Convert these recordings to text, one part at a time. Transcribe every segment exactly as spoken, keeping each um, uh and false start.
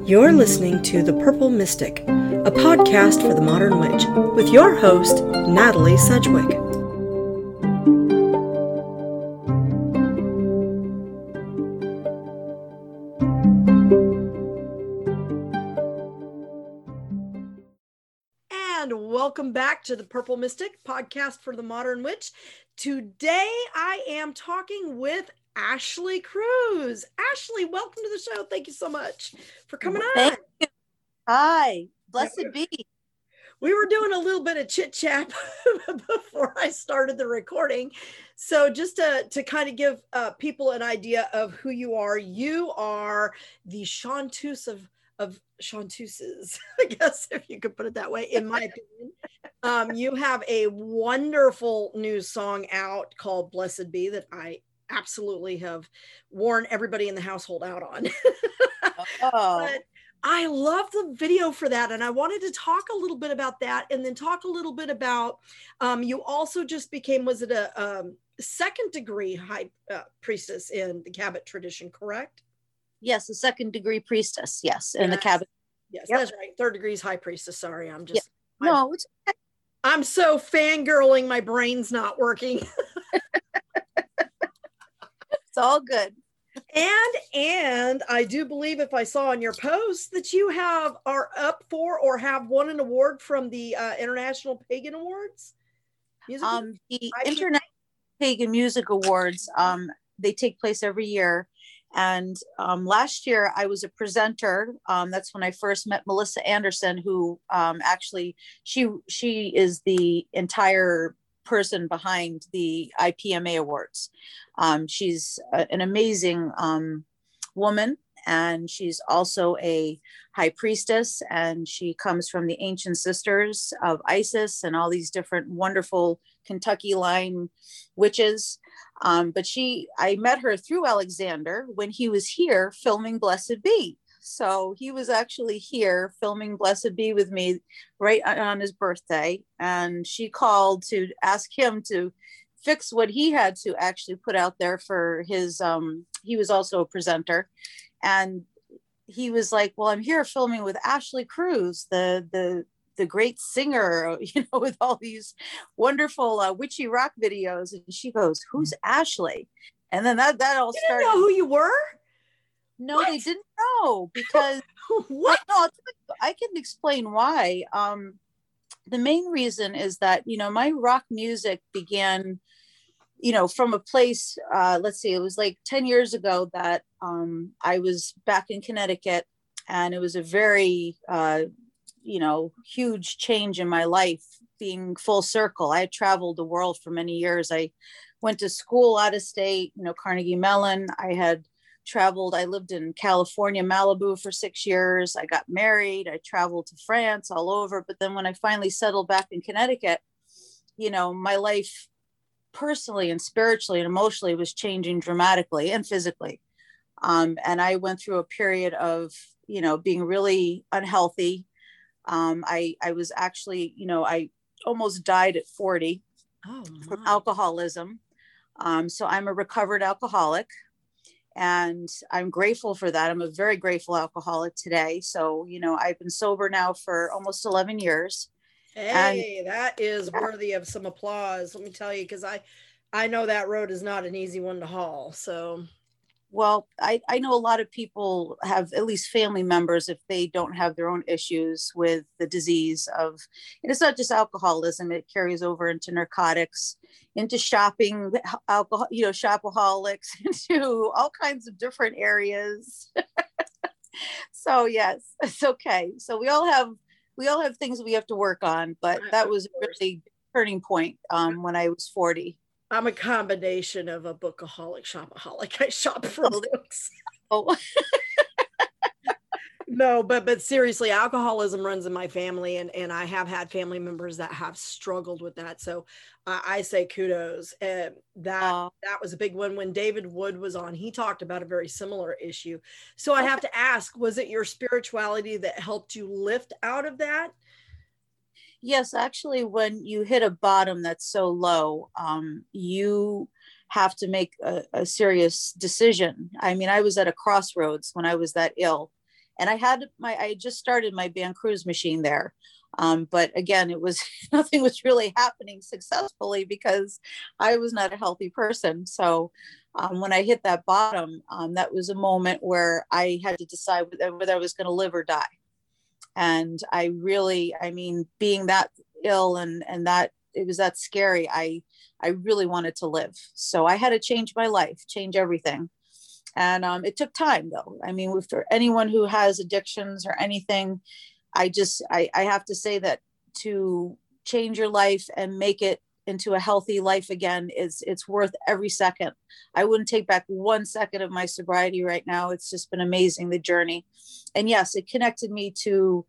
You're listening to The Purple Mystic, a podcast for the modern witch, with your host, Natalie Sedgwick. And welcome back to The Purple Mystic, podcast for the modern witch. Today I am talking with Ashley Cruz. Ashley, welcome to the show. Thank you so much for coming on. Thank you. Hi, blessed be. We were doing a little bit of chit chat before I started the recording. So just to, to kind of give uh, people an idea of who you are, you are the chanteuse of, of chanteuses, I guess, if you could put it that way, in my opinion. Um, you have a wonderful new song out called Blessed Be that I absolutely have worn everybody in the household out on. Oh. But I love the video for that, and I wanted to talk a little bit about that, and then talk a little bit about um, you also just became, was it a um, second degree high uh, priestess in the Cabot tradition, correct? Yes, a second degree priestess. Yes, in yes. the Cabot. Yes, yep. That's right. Third degree is high priestess. Sorry, I'm just yeah. no. It's okay. I'm so fangirling. My brain's not working. It's all good. And and I do believe, if I saw on your post, that you have are up for or have won an award from the uh, International Pagan Awards. Music um, the I International Pagan Music Awards. Um, they take place every year, and um, last year I was a presenter. Um, that's when I first met Melissa Anderson, who um, actually she she is the entire person behind the I P M A Awards. Um, she's a, an amazing um, woman, and she's also a high priestess, and she comes from the Ancient Sisters of Isis and all these different wonderful Kentucky line witches. Um, but she, I met her through Alexander when he was here filming Blessed Be. So he was actually here filming Blessed Be with me right on his birthday. And she called to ask him to fix what he had to actually put out there for his, um, he was also a presenter. And he was like, well, I'm here filming with Ashley Cruz, the, the, the great singer, you know, with all these wonderful uh, witchy rock videos. And she goes, who's Ashley? And then that, that all you started. Didn't know who you were? No, what? They didn't know because what? No, I can explain why. Um, the main reason is that, you know, my rock music began, you know, from a place, uh, let's see, it was like ten years ago that um, I was back in Connecticut, and it was a very, uh, you know, huge change in my life, being full circle. I had traveled the world for many years. I went to school out of state, you know, Carnegie Mellon. I had traveled. I lived in California, Malibu for six years. I got married. I traveled to France, all over. But then when I finally settled back in Connecticut, you know, my life personally and spiritually and emotionally was changing dramatically, and physically. Um, and I went through a period of, you know, being really unhealthy. Um, I, I was actually, you know, I almost died at forty oh, from alcoholism. Um, so I'm a recovered alcoholic. And I'm grateful for that. I'm a very grateful alcoholic today. So, you know, I've been sober now for almost eleven years. Hey, and, that is yeah. worthy of some applause. Let me tell you, because I, I know that road is not an easy one to haul. So, well, I, I know a lot of people have at least family members, if they don't have their own issues with the disease of, and it's not just alcoholism, it carries over into narcotics, into shopping, alcohol, you know, shopaholics, into all kinds of different areas. So yes, it's okay. So we all have, we all have things we have to work on, but that was a really turning point um, when I was forty. I'm a combination of a bookaholic, shopaholic. I shop for oh, books. Oh. No, but but seriously, alcoholism runs in my family, and, and I have had family members that have struggled with that. So uh, I say kudos. Uh, that uh, that was a big one. When David Wood was on, he talked about a very similar issue. So I have to ask, was it your spirituality that helped you lift out of that? Yes, actually, when you hit a bottom that's so low, um, you have to make a, a serious decision. I mean, I was at a crossroads when I was that ill. And I had my, I just started my band Cruise Machine there. Um, but again, it was, nothing was really happening successfully because I was not a healthy person. So um, when I hit that bottom, um, that was a moment where I had to decide whether, whether I was going to live or die. And I really, I mean, being that ill and, and that it was that scary, I, I really wanted to live. So I had to change my life, change everything. And um, it took time though. I mean, for anyone who has addictions or anything, I just, I, I have to say that to change your life and make it into a healthy life again is, it's worth every second. I wouldn't take back one second of my sobriety right now. It's just been amazing, the journey. And yes, it connected me to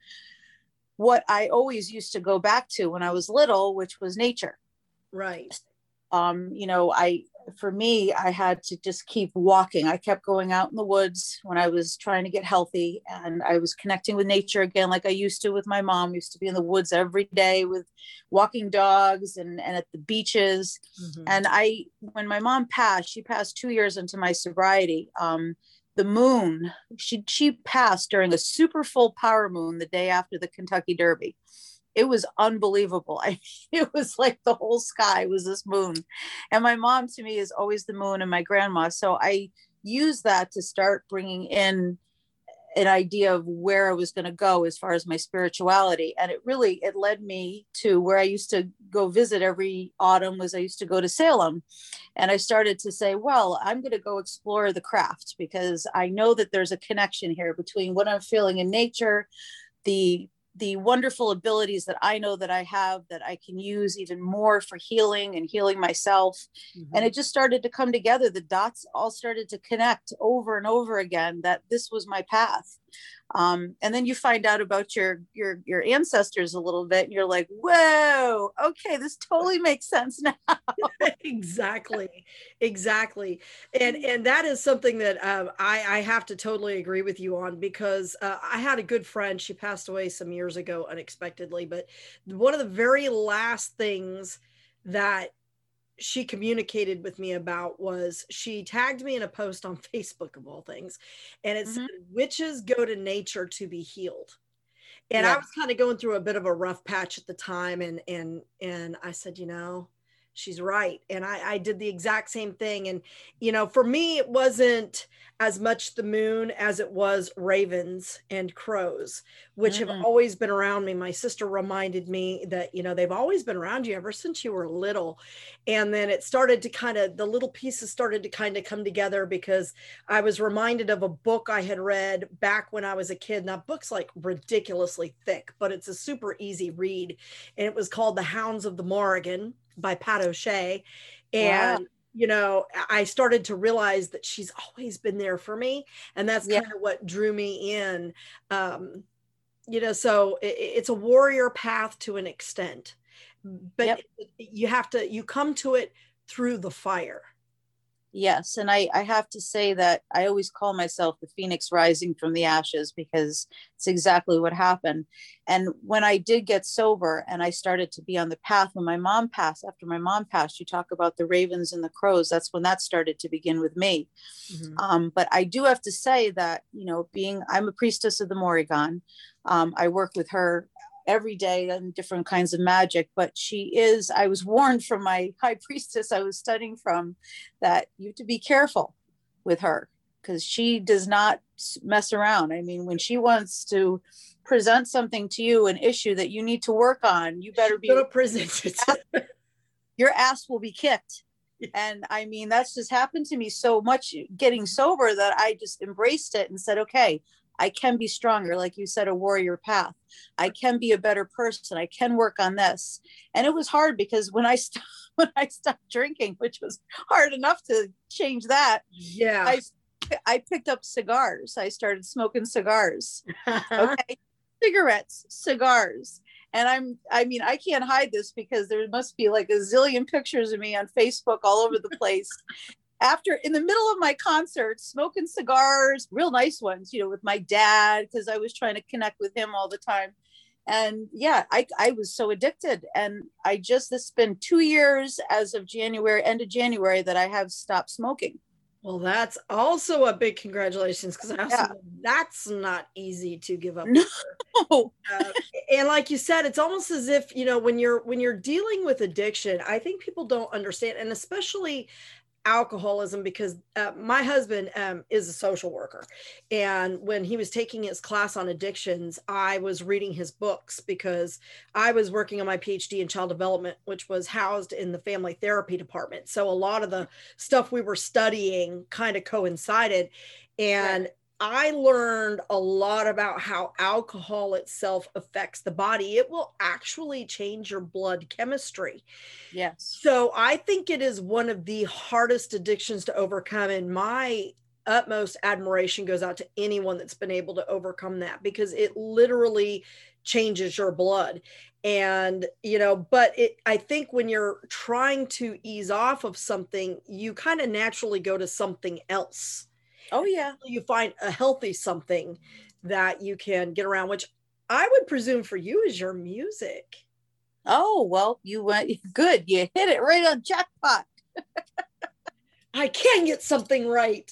what I always used to go back to when I was little, which was nature. Right. Um, you know, I, for me, I had to just keep walking. I kept going out in the woods when I was trying to get healthy, and I was connecting with nature again, like I used to with my mom. I used to be in the woods every day with walking dogs and, and at the beaches. Mm-hmm. And I, when my mom passed, she passed two years into my sobriety. Um, the moon, she, she passed during a super full power moon the day after the Kentucky Derby. It was unbelievable. I it was like the whole sky was this moon. And my mom to me is always the moon, and my grandma. So I used that to start bringing in an idea of where I was going to go as far as my spirituality. And it really, it led me to where I used to go visit every autumn was I used to go to Salem. And I started to say, well, I'm going to go explore the craft, because I know that there's a connection here between what I'm feeling in nature, the the wonderful abilities that I know that I have that I can use even more for healing and healing myself. Mm-hmm. And it just started to come together. The dots all started to connect over and over again, that this was my path. Um, and then you find out about your, your, your ancestors a little bit, and you're like, whoa, okay, this totally makes sense now. Exactly. Exactly. And, and that is something that um, I, I have to totally agree with you on, because uh, I had a good friend. She passed away some years ago unexpectedly, but one of the very last things that she communicated with me about was she tagged me in a post on Facebook, of all things. And it mm-hmm. said, witches go to nature to be healed. And yeah. I was kind of going through a bit of a rough patch at the time. And, and, and I said, you know, she's right. And I, I did the exact same thing. And, you know, for me, it wasn't as much the moon as it was ravens and crows, which mm-hmm. have always been around me. My sister reminded me that, you know, they've always been around you ever since you were little. And then it started to kind of, the little pieces started to kind of come together, because I was reminded of a book I had read back when I was a kid. Now, book's like ridiculously thick, but it's a super easy read. And it was called The Hounds of the Morrigan by Pat O'Shea. And wow. you know, I started to realize that she's always been there for me. And that's yeah. kind of what drew me in. Um, you know, so it, it's a warrior path to an extent, but yep. it, you have to, you come to it through the fire. Yes. And I, I have to say that I always call myself the phoenix rising from the ashes, because it's exactly what happened. And when I did get sober and I started to be on the path, when my mom passed, after my mom passed, you talk about the ravens and the crows. That's when that started to begin with me. Mm-hmm. Um, but I do have to say that, you know, being, I'm a priestess of the Morrigan. Um, I work with her every day and different kinds of magic, but she is, I was warned from my high priestess I was studying from, that you have to be careful with her, because she does not mess around. I mean, when she wants to present something to you, an issue that you need to work on, you better be present it. Your ass will be kicked. And I mean, that's just happened to me so much getting sober, that I just embraced it and said, okay, I can be stronger. Like you said, a warrior path. I can be a better person. I can work on this. And it was hard, because when I st- when I stopped drinking, which was hard enough to change that. Yeah. I, I picked up cigars. I started smoking cigars. Okay. Cigarettes, cigars. And I'm, I mean, I can't hide this, because there must be like a zillion pictures of me on Facebook all over the place. After, in the middle of my concerts, smoking cigars, real nice ones, you know, with my dad, because I was trying to connect with him all the time. And yeah, I, I was so addicted. And I just, it's been two years as of January, end of January, that I have stopped smoking. Well, that's also a big congratulations, because I also Yeah. know that's not easy to give up. No. Uh, and like you said, it's almost as if, you know, when you're when you're dealing with addiction, I think people don't understand, and especially alcoholism, because uh, my husband um, is a social worker, and when he was taking his class on addictions, I was reading his books because I was working on my PhD in child development, which was housed in the family therapy department. So a lot of the stuff we were studying kind of coincided, and right. I learned a lot about how alcohol itself affects the body. It will actually change your blood chemistry. Yes. So I think it is one of the hardest addictions to overcome. And my utmost admiration goes out to anyone that's been able to overcome that, because it literally changes your blood. And, you know, but it, I think when you're trying to ease off of something, you kind of naturally go to something else. Oh, yeah. You find a healthy something that you can get around, which I would presume for you is your music. Oh, well, you went good. You hit it right on jackpot. I can get something right.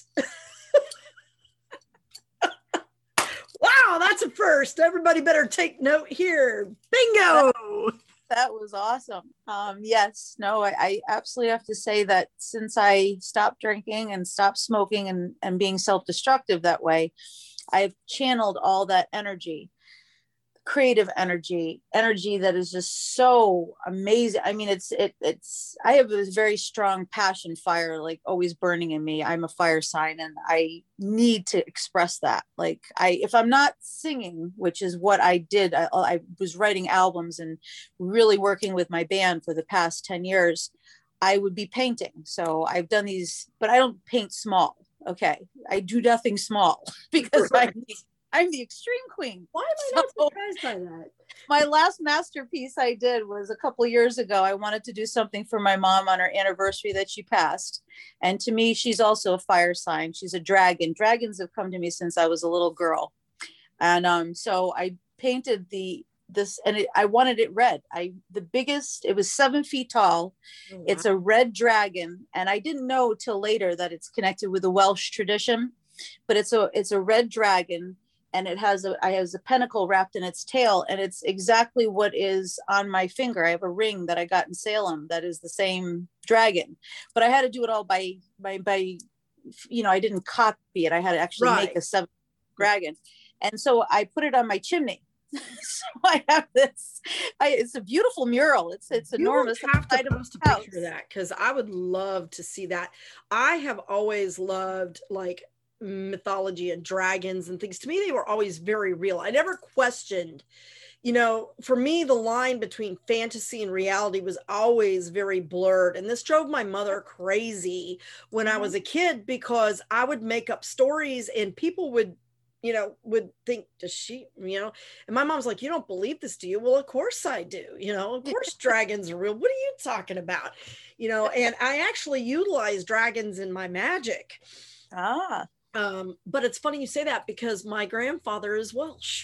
Wow, that's a first. Everybody better take note here. Bingo. That, that was awesome. Um, yes, no, I, I absolutely have to say that since I stopped drinking and stopped smoking and, and being self-destructive that way, I've channeled all that energy, creative energy, energy that is just so amazing. I mean, it's, it, it's, I have a very strong passion fire, like always burning in me. I'm a fire sign, and I need to express that. Like I, if I'm not singing, which is what I did, I, I was writing albums and really working with my band for the past ten years, I would be painting. So I've done these, but I don't paint small. Okay. I do nothing small because I I'm the extreme queen. Why am I not so, surprised by that? My last masterpiece I did was a couple of years ago. I wanted to do something for my mom on her anniversary that she passed. And to me, she's also a fire sign. She's a dragon. Dragons have come to me since I was a little girl. And um, so I painted the this, and it, I wanted it red. I the biggest, it was seven feet tall. Oh, wow. It's a red dragon. And I didn't know till later that it's connected with the Welsh tradition, but it's a it's a red dragon. And it has a, I has a pentacle wrapped in its tail, and it's exactly what is on my finger. I have a ring that I got in Salem that is the same dragon, but I had to do it all by, by, by, you know, I didn't copy it. I had to actually right. make a seven dragon. And so I put it on my chimney. So I have this, I, it's a beautiful mural. It's, it's you enormous. You have to post a picture of that, because I would love to see that. I have always loved like mythology and dragons and things. To me, they were always very real. I never questioned, you know, for me, the line between fantasy and reality was always very blurred. And this drove my mother crazy when I was a kid, because I would make up stories and people would, you know, would think, does she, you know, and my mom's like, you don't believe this, do you? Well, of course I do. You know, of course dragons are real. What are you talking about? You know, and I actually utilize dragons in my magic. Ah. Um, but it's funny you say that, because my grandfather is Welsh.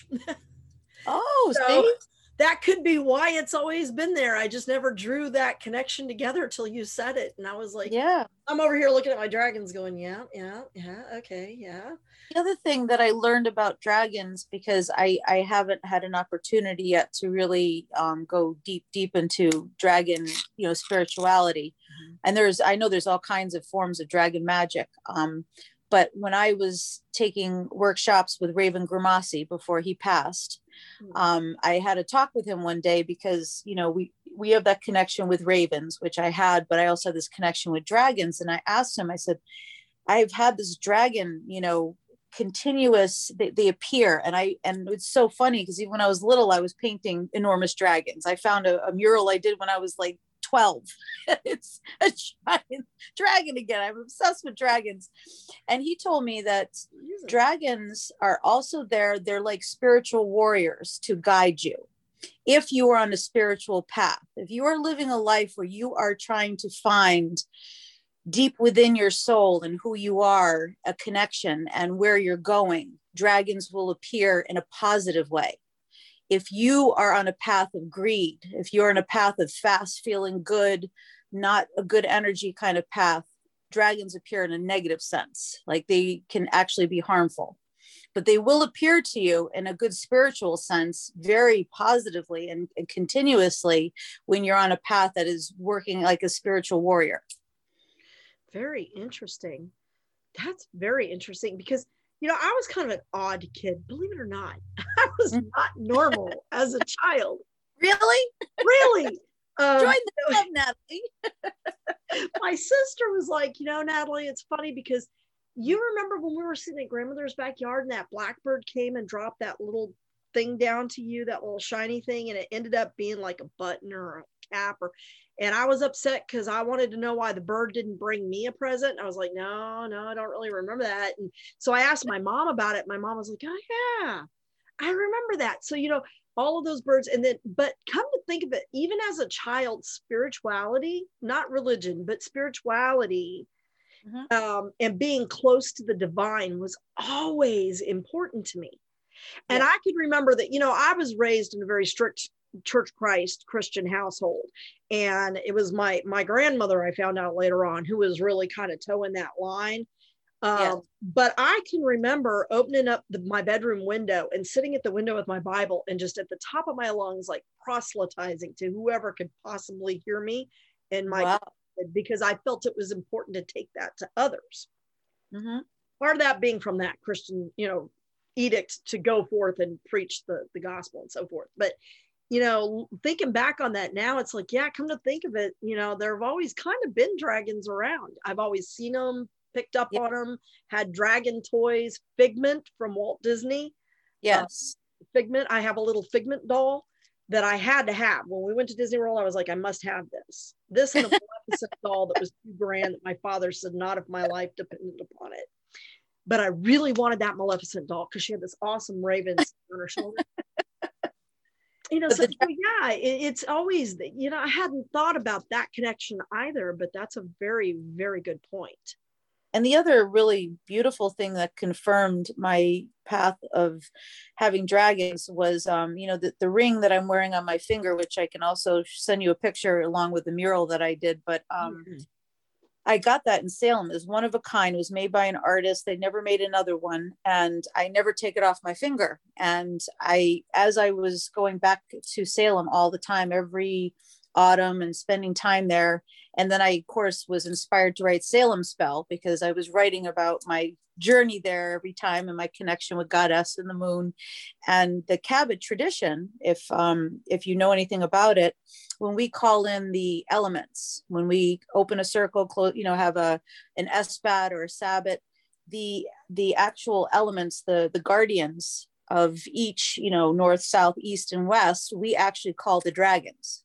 Oh, so see? That could be why it's always been there. I just never drew that connection together till you said it. And I was like, yeah, I'm over here looking at my dragons going, yeah, yeah, yeah. Okay. Yeah. The other thing that I learned about dragons, because I, I haven't had an opportunity yet to really um, go deep, deep into dragon, you know, spirituality. Mm-hmm. And there's, I know there's all kinds of forms of dragon magic. Um, But when I was taking workshops with Raven Grimassi before he passed, um, I had a talk with him one day, because, you know, we, we have that connection with ravens, which I had, but I also had this connection with dragons. And I asked him, I said, I've had this dragon, you know, continuous, they, they appear. And I, and it's so funny, because even when I was little, I was painting enormous dragons. I found a, a mural I did when I was like twelve. It's a giant dragon again. I'm obsessed with dragons. And he told me that dragons are also there. They're like spiritual warriors to guide you. If you are on a spiritual path, if you are living a life where you are trying to find deep within your soul and who you are, a connection and where you're going, dragons will appear in a positive way. If you are on a path of greed, if you're on a path of fast, feeling good, not a good energy kind of path, dragons appear in a negative sense, like they can actually be harmful. But they will appear to you in a good spiritual sense, very positively and, and continuously when you're on a path that is working like a spiritual warrior. Very interesting. That's very interesting because, you know, I was kind of an odd kid, believe it or not. I was not normal as a child. Really? Really? Um, Join the club, Natalie. My sister was like, you know, Natalie, it's funny because you remember when we were sitting at grandmother's backyard and that blackbird came and dropped that little thing down to you, that little shiny thing, and it ended up being like a button or a cap, or, and I was upset because I wanted to know why the bird didn't bring me a present. And I was like, no, no, I don't really remember that. And so I asked my mom about it. My mom was like, oh yeah, I remember that. So, you know, all of those birds. And then, but come to think of it, even as a child, spirituality, not religion, but spirituality, mm-hmm. um, and being close to the divine was always important to me. And yeah. I could remember that, you know, I was raised in a very strict Church Christ Christian household. And it was my, my grandmother, I found out later on, who was really kind of towing that line. Um, yeah. But I can remember opening up the, my bedroom window and sitting at the window with my Bible and just at the top of my lungs, like proselytizing to whoever could possibly hear me in my, wow. because I felt it was important to take that to others. Mm-hmm. Part of that being from that Christian, you know, edict to go forth and preach the, the gospel and so forth. But, you know, thinking back on that now, it's like, yeah, come to think of it, you know, there have always kind of been dragons around. I've always seen them, picked up yep. on them, had dragon toys. Figment from Walt Disney. Yes. Uh, Figment. I have a little Figment doll that I had to have. When we went to Disney World, I was like, I must have this. This and a Maleficent doll that was two grand that my father said not if my life depended upon it. But I really wanted that Maleficent doll because she had this awesome raven on her shoulder. You know, so, the, so yeah, it, it's always, you know, I hadn't thought about that connection either, but that's a very, very good point. And the other really beautiful thing that confirmed my path of having dragons was, um, you know, the, the ring that I'm wearing on my finger, which I can also send you a picture along with the mural that I did. But um, mm-hmm. I got that in Salem. It was one of a kind. It was made by an artist. They never made another one. And I never take it off my finger. And I, as I was going back to Salem all the time, every autumn and spending time there. And then I, of course, was inspired to write Salem Spell because I was writing about my journey there every time and my connection with Goddess and the moon. And the Cabot tradition, if um, if you know anything about it, when we call in the elements, when we open a circle, close, you know, have a an Esbat or a Sabbat, the the actual elements, the the guardians of each, you know, north, south, east, and west, we actually call the dragons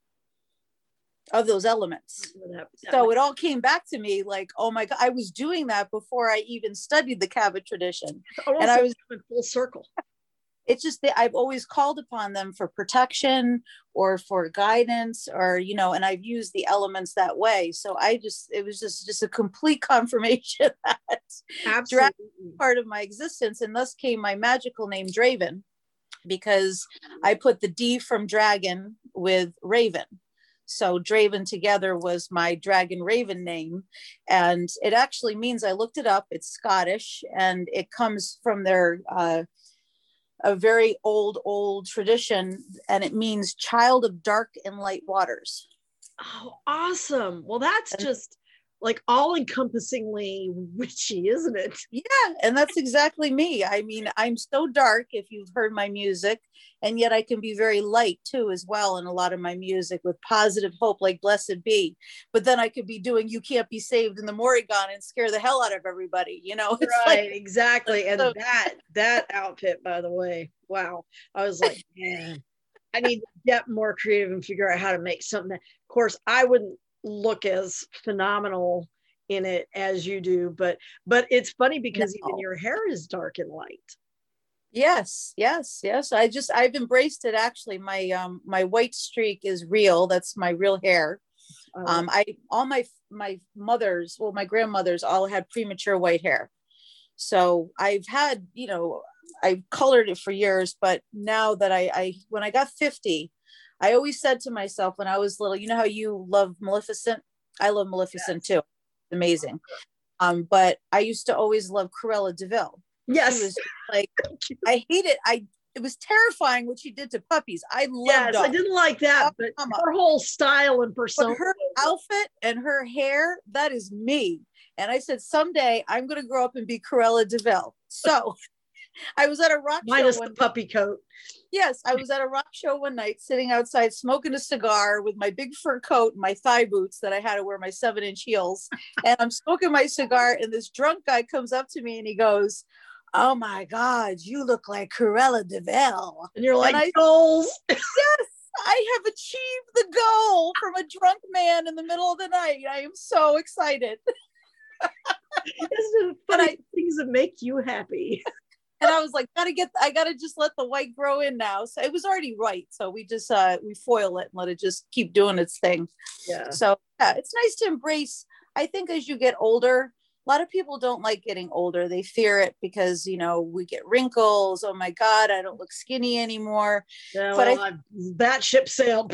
of those elements. That, that so it all came back to me like, oh my God, I was doing that before I even studied the Cabot tradition. And I was in full circle. It's just that I've always called upon them for protection or for guidance or, you know, and I've used the elements that way. So I just, it was just, just a complete confirmation that dragon is part of my existence. And thus came my magical name Draven, because I put the D from dragon with Raven. So Draven together was my dragon raven name. And it actually means, I looked it up, it's Scottish, and it comes from their, uh, a very old, old tradition. And it means child of dark and light waters. Oh, awesome. Well, that's and, just like all encompassingly witchy, isn't it? Yeah. And that's exactly me. I mean, I'm so dark if you've heard my music, and yet I can be very light too, as well, in a lot of my music with positive hope, like Blessed Be. But then I could be doing You Can't Be Saved in the Morrigan and scare the hell out of everybody, you know? It's right, like, exactly. And so- that, that outfit, by the way, wow. I was like, man, I need to get more creative and figure out how to make something that, of course, I wouldn't look as phenomenal in it as you do, but but it's funny because no. even your hair is dark and light. Yes, yes, yes. I just I've embraced it. Actually, my um my white streak is real. That's my real hair. Um, um I all my my mothers, well, my grandmothers all had premature white hair. So I've had, you know, I've colored it for years, but now that I I when I got fifty, I always said to myself when I was little, you know how you love Maleficent? I love Maleficent yes. too. Amazing. Um, but I used to always love Cruella de Vil. Yes. She was like, I hate it. I it was terrifying what she did to puppies. I loved Yes, dogs. I didn't like that, but her whole style and persona. But her outfit and her hair, that is me. And I said, someday I'm going to grow up and be Cruella de Vil. So I was at a rock Minus show. Minus the puppy coat. Yes, I was at a rock show one night, sitting outside smoking a cigar with my big fur coat and my thigh boots that I had to wear my seven inch heels. And I'm smoking my cigar, and this drunk guy comes up to me and he goes, "Oh my God, you look like Cruella de Vil." And you're like, and I, goals. Yes, I have achieved the goal from a drunk man in the middle of the night. I am so excited. Isn't it funny I, things that make you happy? And I was like, gotta get, I gotta just let the white grow in now. So it was already white. So we just, uh, we foil it and let it just keep doing its thing. Yeah. So yeah, it's nice to embrace. I think as you get older, a lot of people don't like getting older. They fear it because, you know, we get wrinkles. Oh my God, I don't look skinny anymore. Yeah, but well, I, I, that ship sailed.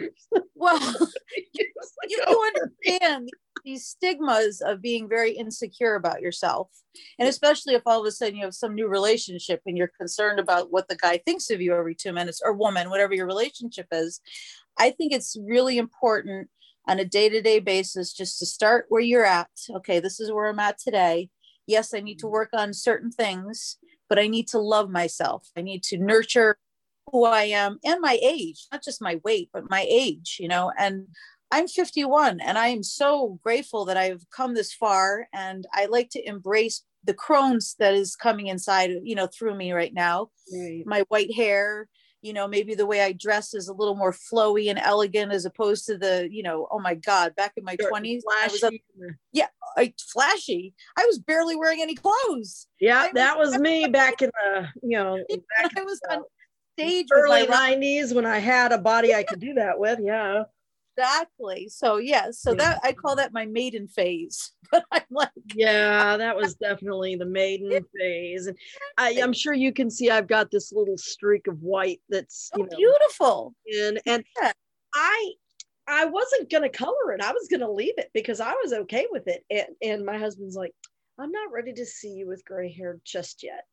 Well, you, you understand these stigmas of being very insecure about yourself. And especially if all of a sudden you have some new relationship and you're concerned about what the guy thinks of you every two minutes, or woman, whatever your relationship is. I think it's really important on a day-to-day basis just to start where you're at. Okay, this is where I'm at today. Yes, I need to work on certain things, but I need to love myself. I need to nurture who I am and my age, not just my weight, but my age, you know. And I'm fifty-one, and I am so grateful that I've come this far, and I like to embrace the Crohn's that is coming inside, you know, through me right now. Right. My white hair, you know, maybe the way I dress is a little more flowy and elegant as opposed to the, you know, oh my God, back in my twenties, I was up, yeah, I, flashy. I was barely wearing any clothes. Yeah, I that was, was me back in the, you know, back I was in on stage early with my nineties when I had a body I could do that with. Yeah. Exactly. So yeah, so that I call that my maiden phase. But I'm like, yeah, that was definitely the maiden phase. And I, I'm sure you can see I've got this little streak of white that's, you oh, know, beautiful. in, and yeah. I I wasn't gonna color it. I was gonna leave it because I was okay with it. And, and my husband's like, I'm not ready to see you with gray hair just yet.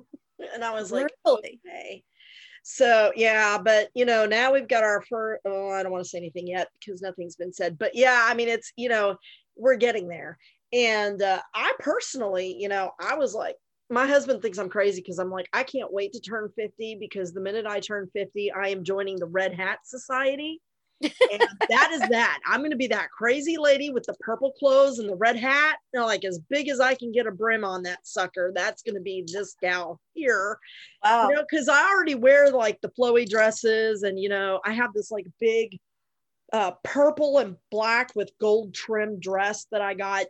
And I was like, really? Okay. So yeah, but you know, now we've got our fur. Oh, I don't want to say anything yet because nothing's been said. But yeah, I mean, it's, you know, we're getting there. And uh, I personally, you know, I was like, my husband thinks I'm crazy because I'm like, I can't wait to turn fifty because the minute I turn fifty, I am joining the Red Hat Society. And that is that. I'm going to be that crazy lady with the purple clothes and the red hat, you know, like as big as I can get a brim on that sucker. That's going to be this gal here. Wow. You know, because I already wear like the flowy dresses, and you know, I have this like big uh, purple and black with gold trim dress that I got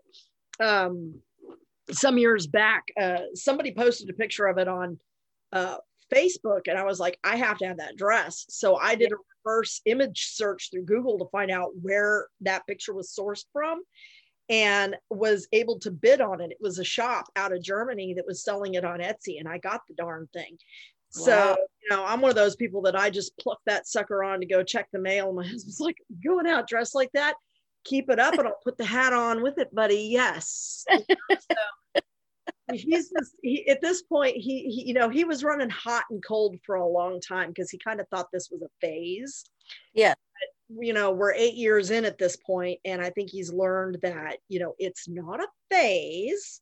um, some years back. Uh, somebody posted a picture of it on uh, Facebook, and I was like, I have to have that dress. So I did a reverse image search through Google to find out where that picture was sourced from, and was able to bid on it. It was a shop out of Germany that was selling it on Etsy, and I got the darn thing. Wow. So, you know, I'm one of those people that I just pluck that sucker on to go check the mail. My husband's like, going out dressed like that? Keep it up and I'll put the hat on with it, buddy. Yes. So, he's just, he, at this point, he, he, you know, he was running hot and cold for a long time because he kind of thought this was a phase. Yeah. But, you know, we're eight years in at this point, and I think he's learned that, you know, it's not a phase.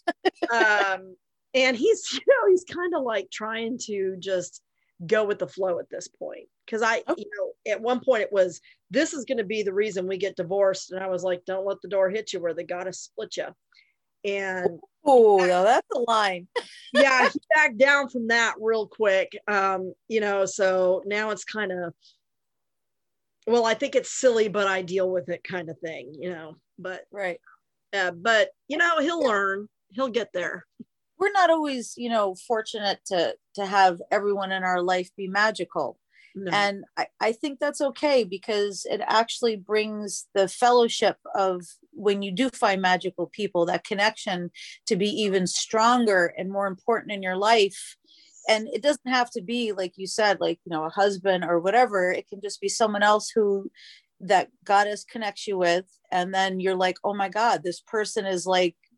um, and he's, you know, he's kind of like trying to just go with the flow at this point. Cause I, okay. you know, at one point it was, this is going to be the reason we get divorced. And I was like, don't let the door hit you where they got to split you. And oh, no, that's a line. Yeah, he backed down from that real quick. Um, you know, so now it's kind of, well, I think it's silly, but I deal with it kind of thing, you know, but, right. Uh, but, you know, he'll learn, he'll get there. We're not always, you know, fortunate to, to have everyone in our life be magical. No. And I, I think that's okay, because it actually brings the fellowship of when you do find magical people, that connection, to be even stronger and more important in your life. And it doesn't have to be, like you said, like, you know, a husband or whatever. It can just be someone else who that God has connects you with. And then you're like, oh my God, this person is like,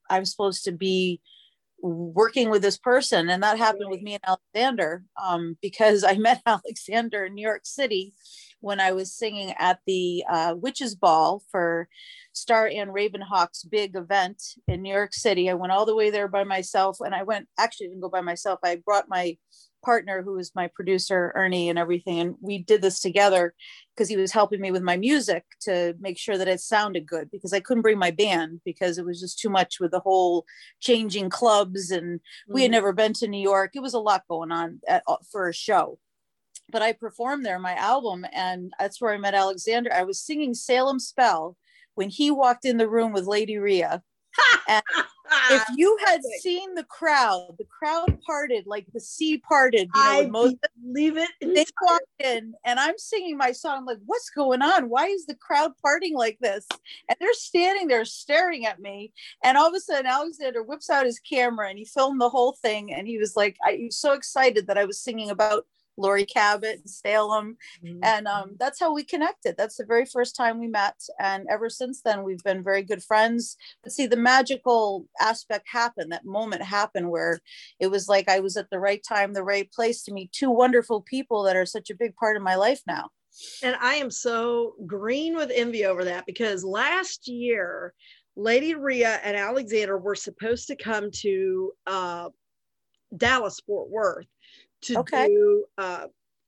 I'm supposed to be working with this person. And that happened Right. with me and Alexander, um, because I met Alexander in New York City when I was singing at the uh, Witches Ball for Star Ann Ravenhawk's big event in New York City. I went all the way there by myself, and I went, actually didn't go by myself. I brought my partner, who was my producer, Ernie, and everything. And we did this together because he was helping me with my music to make sure that it sounded good, because I couldn't bring my band because it was just too much with the whole changing clubs. And mm-hmm. we had never been to New York. It was a lot going on at, for a show. But I performed there, my album, and that's where I met Alexander. I was singing Salem Spell when he walked in the room with Lady Rhea. And if you had seen the crowd, the crowd parted like the sea parted, you know, I with Moses. Believe it. They walked in and I'm singing my song. I'm like, what's going on? Why is the crowd parting like this? And they're standing there staring at me. And all of a sudden, Alexander whips out his camera and he filmed the whole thing. And he was like, I, he was so excited that I was singing about Laurie Cabot and Salem. Mm-hmm. And um, that's how we connected. That's the very first time we met. And ever since then, we've been very good friends. But see, the magical aspect happened, that moment happened where it was like I was at the right time, the right place to meet two wonderful people that are such a big part of my life now. And I am so green with envy over that, because last year, Lady Rhea and Alexander were supposed to come to uh, Dallas, Fort Worth, to okay. do uh,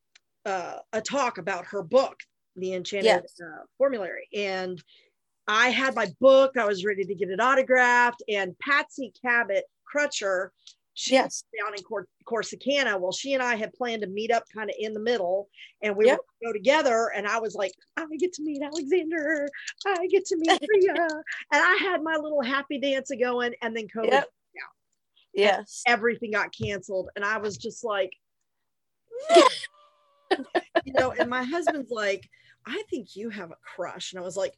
uh, a talk about her book, The Enchanted yes. uh, Formulary. And I had my book, I was ready to get it autographed, and Patsy Cabot Crutcher, she's yes. down in Cor- Corsicana. Well, she and I had planned to meet up kind of in the middle, and we yep. were going to go together. And I was like, I get to meet Alexander, I get to meet Rhea. And I had my little happy dance going, and then COVID yep. out. Yes. And everything got canceled. And I was just like, no. You know, and my husband's like, I think you have a crush. And I was like,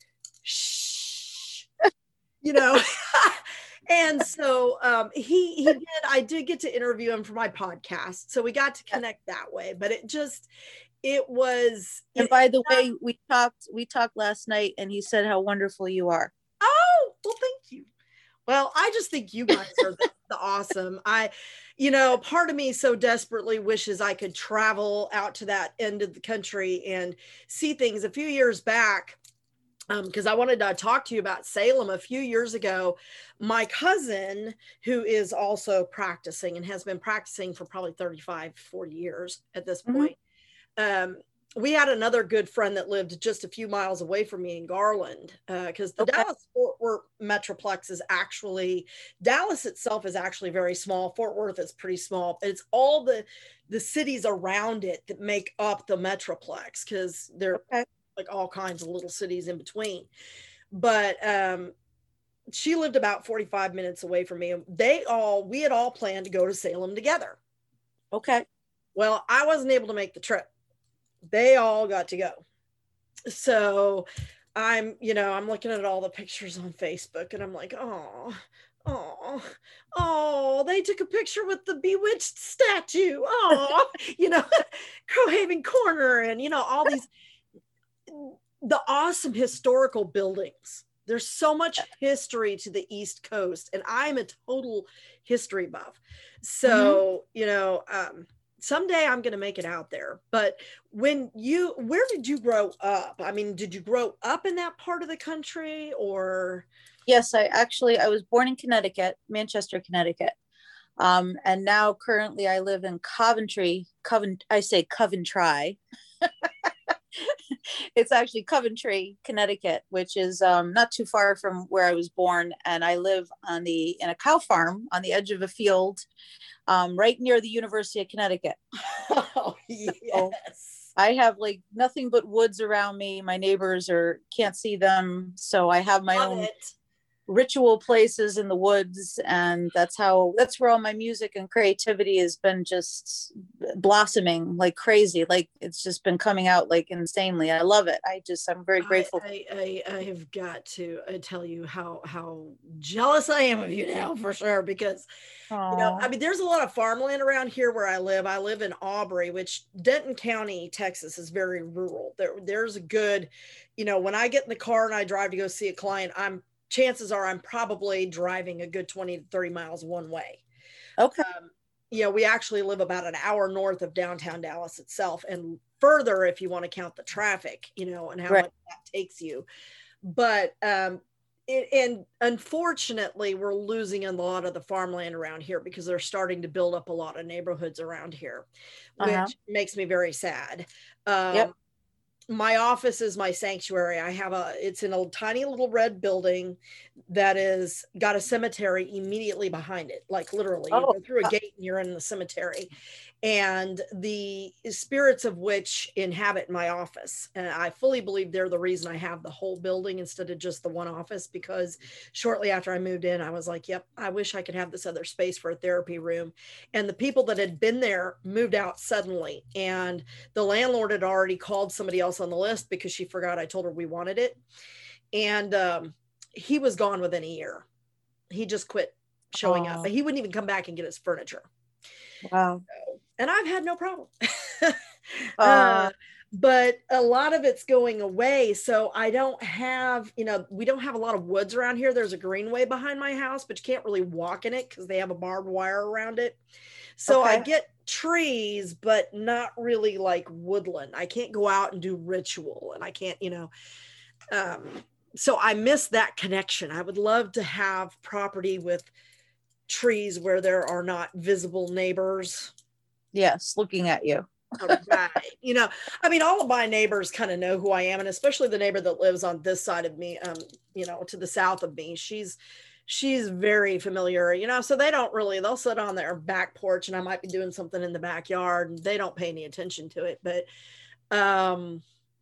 shh, you know. And so um, he he did, I did get to interview him for my podcast. So we got to connect that way, but it just, it was. And it, by the way, we talked, we talked last night and he said how wonderful you are. Oh, well, thank you. Well, I just think you guys are the, the awesome. I, you know, part of me so desperately wishes I could travel out to that end of the country and see things. A few years back, um, because I wanted to talk to you about Salem a few years ago, my cousin, who is also practicing and has been practicing for probably thirty-five, forty years at this point, mm-hmm. um, we had another good friend that lived just a few miles away from me in Garland, because uh, the okay. Dallas Fort Worth Metroplex is actually, Dallas itself is actually very small. Fort Worth is pretty small. It's all the the cities around it that make up the Metroplex, because they're okay. like all kinds of little cities in between. But um, she lived about forty-five minutes away from me. And they all, we had all planned to go to Salem together. Okay. Well, I wasn't able to make the trip. They all got to go. So I'm, you know, I'm looking at all the pictures on Facebook and I'm like, oh, oh, oh, they took a picture with the Bewitched statue. Oh, you know, Crowhaven Corner, and, you know, all these, the awesome historical buildings. There's so much history to the East Coast, and I'm a total history buff. So, mm-hmm. you know, um, someday I'm going to make it out there. But when you, where did you grow up? I mean, did you grow up in that part of the country, or? Yes, I actually, I was born in Connecticut, Manchester, Connecticut. Um, and now currently I live in Coventry, Covent, I say Coventry. It's actually Coventry, Connecticut, which is um, not too far from where I was born. And I live on the, in a cow farm on the edge of a field, um, right near the University of Connecticut. Oh, yes. So I have like nothing but woods around me. My neighbors are, can't see them. So I have my Love own it. ritual places in the woods, and that's how, that's where all my music and creativity has been just blossoming like crazy. Like it's just been coming out like insanely. I love it. I just, I'm very grateful. I, I, I, I have got to I tell you how how jealous I am of you now, for sure, because Aww. You know, I mean, there's a lot of farmland around here where I live. I live in Aubrey, which Denton County, Texas, is very rural. There, there's a good, you know, when I get in the car and I drive to go see a client, I'm chances are I'm probably driving a good twenty to thirty miles one way. Okay. Um, you know, we actually live about an hour north of downtown Dallas itself, and further if you want to count the traffic, you know, and how Right. much that takes you. But um, it, and unfortunately, we're losing a lot of the farmland around here because they're starting to build up a lot of neighborhoods around here, which Uh-huh. makes me very sad. Um, Yep. My office is my sanctuary. I have a, it's in a tiny little red building that is got a cemetery immediately behind it. Like literally you Oh, go through a uh, gate and you're in the cemetery, and the spirits of which inhabit my office. And I fully believe they're the reason I have the whole building instead of just the one office, because shortly after I moved in, I was like, yep, I wish I could have this other space for a therapy room. And the people that had been there moved out suddenly. And the landlord had already called somebody else on the list because she forgot I told her we wanted it. And um, he was gone within a year. He just quit showing up, oh, but he wouldn't even come back and get his furniture. wow. So, and I've had no problem. Uh, uh, but a lot of it's going away. So I don't have, you know, we don't have a lot of woods around here. There's a greenway behind my house, but you can't really walk in it because they have a barbed wire around it. So okay. I get trees, but not really like woodland. I can't go out and do ritual, and I can't, you know, um, so I miss that connection. I would love to have property with trees where there are not visible neighbors. Yes, looking at you. Right. You know, I mean, all of my neighbors kind of know who I am, and especially the neighbor that lives on this side of me, um, you know, to the south of me. She's she's very familiar, you know, so they don't really, they'll sit on their back porch and I might be doing something in the backyard and they don't pay any attention to it. But um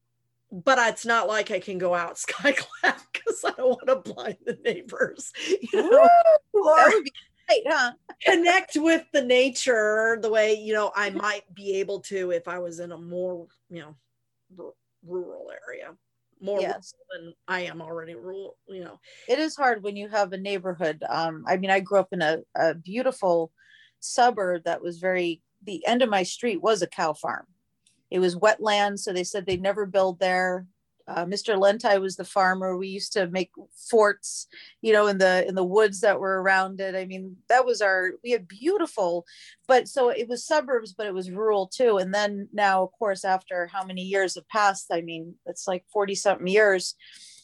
but it's not like I can go out skyclap because I don't want to blind the neighbors, you know, Woo! or That would be great, huh? connect with the nature the way, you know, I might be able to if I was in a more, you know, r- rural area, more Yes. rural than I am already rural, you know. It is hard when you have a neighborhood. Um, I mean, I grew up in a, a beautiful suburb that was very, the end of my street was a cow farm. It was wetland, so they said they'd never build there. Uh, Mister Lentai was the farmer. We used to make forts, you know, in the in the woods that were around it. I mean, that was our. We had beautiful, but so it was suburbs, but it was rural too. And then now, of course, after how many years have passed? I mean, it's like forty something years.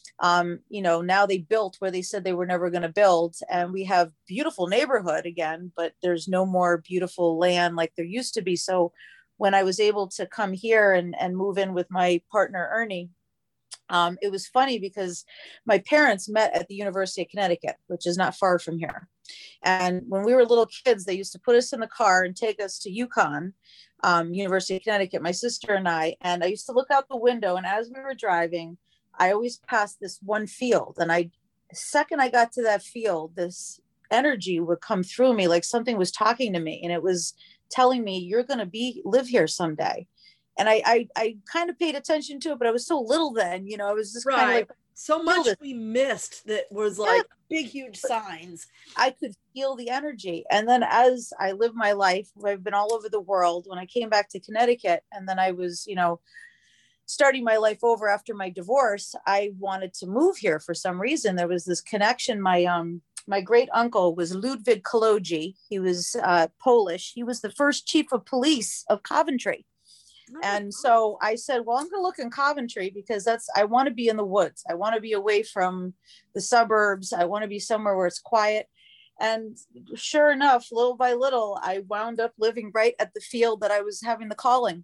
Um, you know, now they built where they said they were never going to build, and we have beautiful neighborhood again, but there's no more beautiful land like there used to be. So when I was able to come here and, and move in with my partner, Ernie, um, it was funny because my parents met at the University of Connecticut, which is not far from here. And when we were little kids, they used to put us in the car and take us to UConn, um, University of Connecticut, my sister and I. And I used to look out the window, and as we were driving, I always passed this one field. And I, the second I got to that field, this energy would come through me like something was talking to me. And it was telling me, you're going to be live here someday. And I, I, I kind of paid attention to it, but I was so little then, you know, I was just Right. kind of like, so much we missed that was like yeah. big, huge signs. I could feel the energy. And then as I live my life, I've been all over the world. When I came back to Connecticut, and then I was, you know, starting my life over after my divorce, I wanted to move here for some reason. There was this connection. My, um, my great uncle was Ludwig Kolodzi. He was uh, Polish. He was the first chief of police of Coventry. Oh, and so I said, well, I'm going to look in Coventry because that's, I want to be in the woods. I want to be away from the suburbs. I want to be somewhere where it's quiet. And sure enough, little by little, I wound up living right at the field that I was having the calling.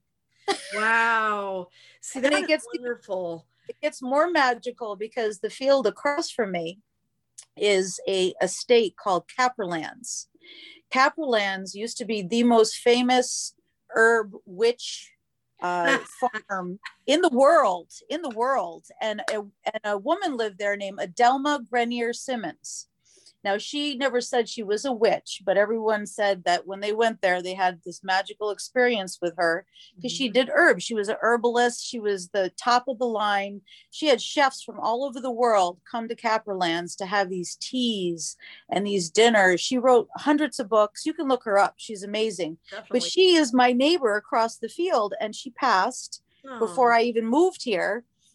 Wow. See, that it gets wonderful. It gets more magical because the field across from me is a estate called Caperlands. Caperlands used to be the most famous herb witch uh, farm in the world, in the world. And a, and a woman lived there named Adelma Grenier Simmons. Now, she never said she was a witch, but everyone said that when they went there, they had this magical experience with her because mm-hmm. she did herbs. She was an herbalist. She was the top of the line. She had chefs from all over the world come to Caperlands to have these teas and these dinners. She wrote hundreds of books. You can look her up. She's amazing. Definitely. But she is my neighbor across the field, and she passed oh. before I even moved here.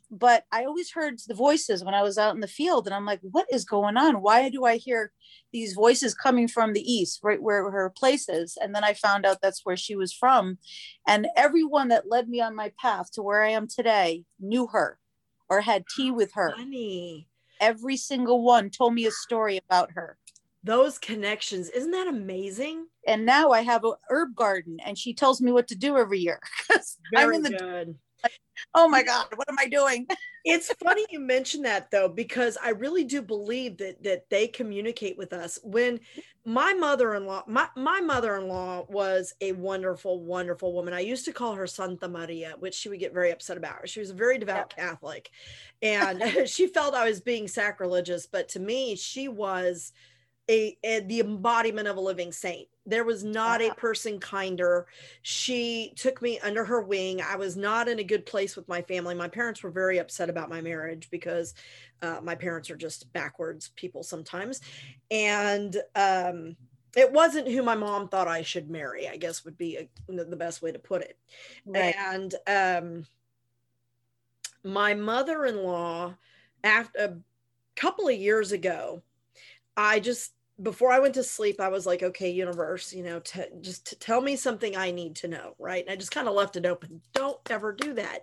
but I always heard the voices when I was out in the field, and I'm like, what is going on? Why do I hear these voices coming from the east, right where her place is? And then I found out that's where she was from. And everyone that led me on my path to where I am today knew her or had tea with her. Funny. Every single one told me a story about her. Those connections, isn't that amazing? And now I have a herb garden, and she tells me what to do every year. Very I'm in the good. Like, oh my God, what am I doing? It's funny you mention that, though, because I really do believe that that they communicate with us. When my mother-in-law, my, my mother-in-law was a wonderful, wonderful woman. I used to call her Santa Maria, which she would get very upset about. She was a very devout yeah. Catholic, and she felt I was being sacrilegious. But to me, she was A, a, the embodiment of a living saint. There was not a person kinder. She took me under her wing. I was not in a good place with my family. My parents were very upset about my marriage because uh, my parents are just backwards people sometimes. And um, it wasn't who my mom thought I should marry, I guess would be a, the best way to put it. Right. And um, my mother-in-law, after a couple of years ago, I just, before I went to sleep, I was like, okay, universe, you know, t- just to tell me something I need to know. Right. And I just kind of left it open. Don't ever do that.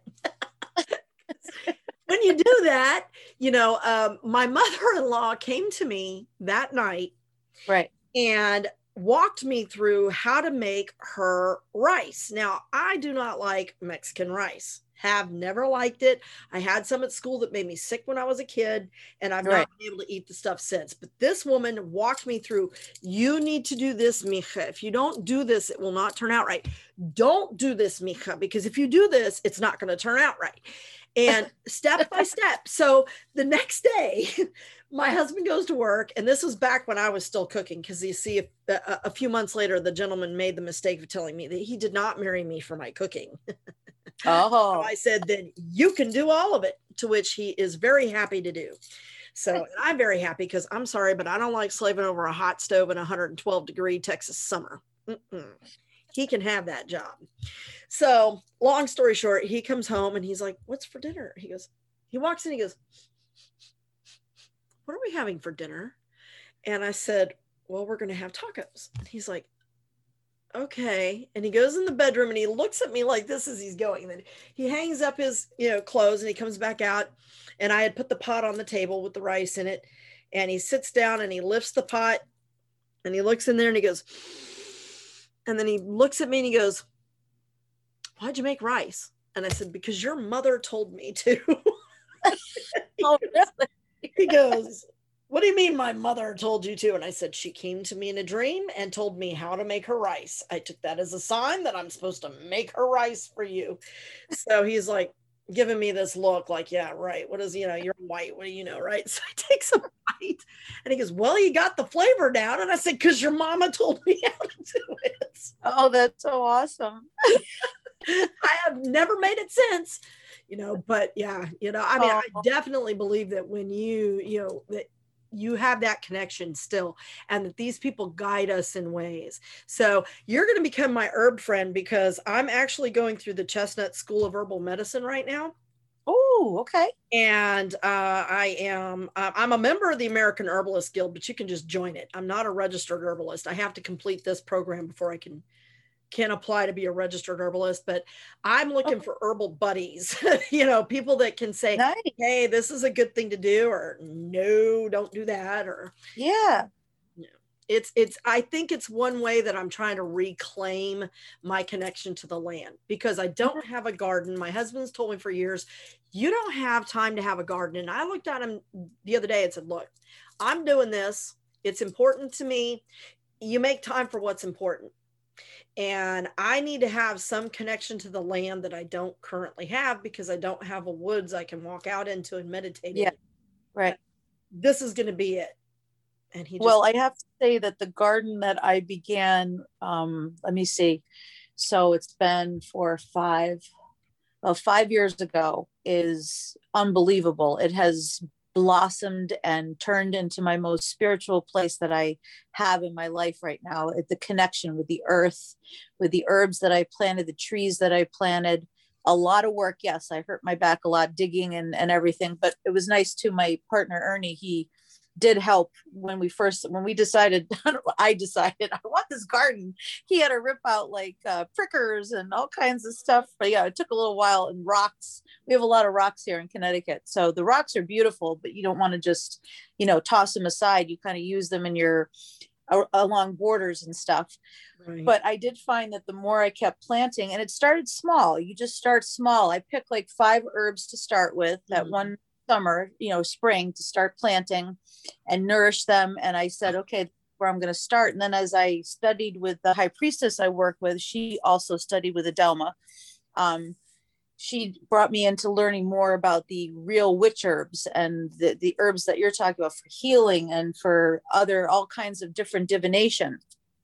When you do that, you know, um, my mother-in-law came to me that night. Right. And walked me through how to make her rice. Now, I do not like Mexican rice. Have never liked it. I had some at school that made me sick when I was a kid, and I've right. not been able to eat the stuff since. But this woman walked me through, you need to do this, mija. If you don't do this, it will not turn out right. Don't do this, mija, because if you do this, it's not going to turn out right. And step by step. So the next day, my husband goes to work, and this was back when I was still cooking, because you see, a, a few months later, the gentleman made the mistake of telling me that he did not marry me for my cooking. Oh, so I said, then you can do all of it, to which he is very happy to do. So and I'm very happy, because I'm sorry, but I don't like slaving over a hot stove in one hundred twelve degree Texas summer. Mm-mm. He can have that job. So long story short, he comes home and he's like, what's for dinner? He goes, he walks in, he goes, what are we having for dinner? And I said, well, we're going to have tacos. And he's like, okay. And he goes in the bedroom and he looks at me like this as he's going. And then he hangs up his, you know, clothes, and he comes back out, and I had put the pot on the table with the rice in it. And he sits down and he lifts the pot and he looks in there and he goes, and then he looks at me and he goes, why'd you make rice? And I said, because your mother told me to. Oh, really? He goes, what do you mean my mother told you to? And I said, she came to me in a dream and told me how to make her rice. I took that as a sign that I'm supposed to make her rice for you. So he's like giving me this look like, yeah, right. What is, you know, you're white. What do you know? Right. So I take some bite and he goes, well, you got the flavor down. And I said, because your mama told me how to do it. Oh, that's so awesome. I have never made it since, you know, but yeah, you know, I mean, oh. I definitely believe that when you, you know, that you have that connection still, and that these people guide us in ways. So you're going to become my herb friend, because I'm actually going through the Chestnut School of Herbal Medicine right now. Oh, okay. And uh, I am, uh, I'm a member of the American Herbalist Guild, but you can just join it. I'm not a registered herbalist. I have to complete this program before I can can apply to be a registered herbalist, but I'm looking for herbal buddies, you know, people that can say, nice. Hey, this is a good thing to do, or no, don't do that. Or yeah, you know, it's, it's, I think it's one way that I'm trying to reclaim my connection to the land, because I don't have a garden. My husband's told me for years, you don't have time to have a garden. And I looked at him the other day and said, look, I'm doing this. It's important to me. You make time for what's important. And I need to have some connection to the land that I don't currently have, because I don't have a woods I can walk out into and meditate yeah, in. Right. This is going to be it. And he just, well, I have to say that the garden that I began, um, let me see. So it's been for five, well, five years ago, is unbelievable. It has blossomed and turned into my most spiritual place that I have in my life right now. The connection with the earth, with the herbs that I planted, the trees that I planted. a lot of work. Yes, I hurt my back a lot digging and, and everything, but it was nice too. My partner, Ernie, he did help when we first, when we decided, I decided I want this garden. He had to rip out like uh, prickers and all kinds of stuff. But yeah, it took a little while, and rocks. We have a lot of rocks here in Connecticut. So the rocks are beautiful, but you don't want to just, you know, toss them aside. You kind of use them in your, uh, along borders and stuff. Right. But I did find that the more I kept planting, and it started small, you just start small. I picked like five herbs to start with that mm-hmm. one summer, you know, spring, to start planting and nourish them. And I said, okay, where I'm going to start. And then as I studied with the high priestess I work with, she also studied with Adelma. Um, she brought me into learning more about the real witch herbs and the, the herbs that you're talking about for healing and for other, all kinds of different divination.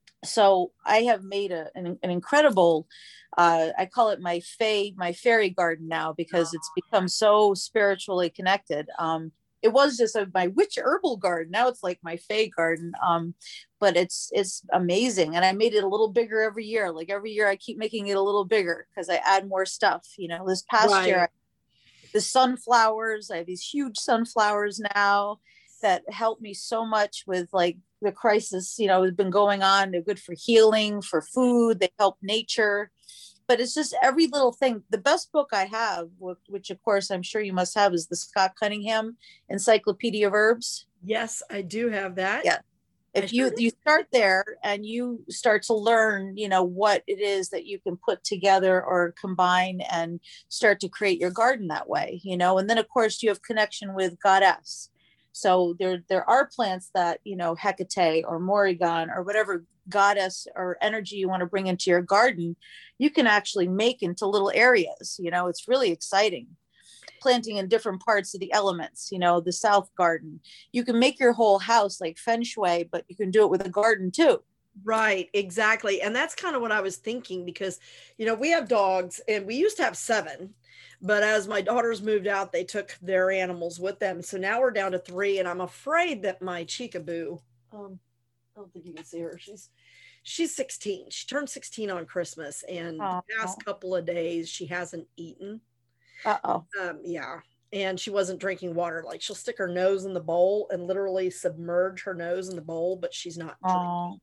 So I have made a, an, an incredible, uh, I call it my fae, my fairy garden now, because it's become so spiritually connected. Um, it was just a, my witch herbal garden. Now it's like my fae garden. Um, but it's, it's amazing. And I made it a little bigger every year. Like every year I keep making it a little bigger because I add more stuff. You know, this past right. year, the sunflowers, I have these huge sunflowers now that help me so much with like the crisis, you know, has been going on. They're good for healing, for food. They help nature. But it's just every little thing. The best book I have, which of course I'm sure you must have, is the Scott Cunningham Encyclopedia of Herbs. Yes, I do have that. Yeah. If you you start there and you start to learn, you know, what it is that you can put together or combine and start to create your garden that way, you know, and then of course you have connection with Goddess. So there, there are plants that, you know, Hecate or Morrigan or whatever goddess or energy you want to bring into your garden, you can actually make into little areas. You know, it's really exciting. Planting in different parts of the elements, you know, the South garden. You can make your whole house like feng shui, but you can do it with a garden too. Right, exactly. And that's kind of what I was thinking because, you know, we have dogs and we used to have seven. But as my daughters moved out, they took their animals with them. So now we're down to three. And I'm afraid that my Chickaboo, um, I don't think you can see her. She's she's sixteen. She turned sixteen on Christmas. And oh, the past oh. couple of days, she hasn't eaten. Uh-oh. Um, yeah. And she wasn't drinking water. Like she'll stick her nose in the bowl and literally submerge her nose in the bowl, but she's not drinking. Oh.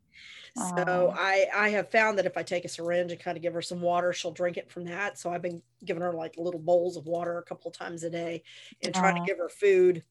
So I, I have found that if I take a syringe and kind of give her some water, she'll drink it from that. So I've been giving her like little bowls of water a couple of times a day and trying to give her food,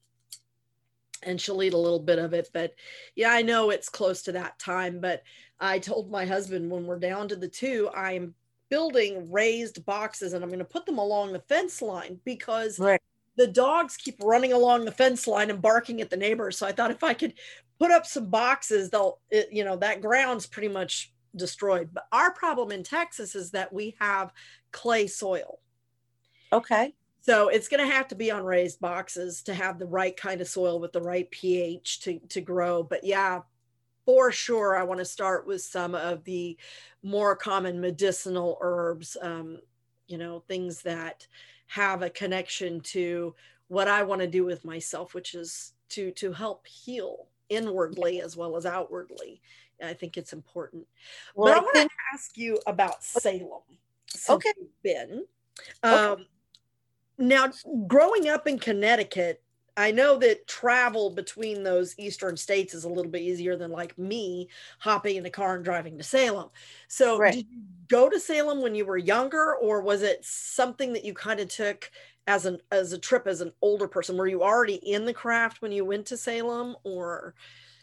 and she'll eat a little bit of it. But yeah, I know it's close to that time, but I told my husband when we're down to the two, I'm building raised boxes and I'm going to put them along the fence line because right. the dogs keep running along the fence line and barking at the neighbors. So I thought if I could put up some boxes, they'll, it, you know, that ground's pretty much destroyed. But our problem in Texas is that we have clay soil. Okay. So it's going to have to be on raised boxes to have the right kind of soil with the right pH to, to grow. But yeah, for sure, I want to start with some of the more common medicinal herbs, um, you know, things that have a connection to what I want to do with myself, which is to, to help heal inwardly as well as outwardly. I think it's important. Well, but I, I want think... to ask you about Salem. Okay. You've been. Um, okay. Now, growing up in Connecticut, I know that travel between those eastern states is a little bit easier than like me hopping in a car and driving to Salem. So right. did you go to Salem when you were younger, or was it something that you kind of took as an as a trip as an older person? Were you already in the craft when you went to Salem, or?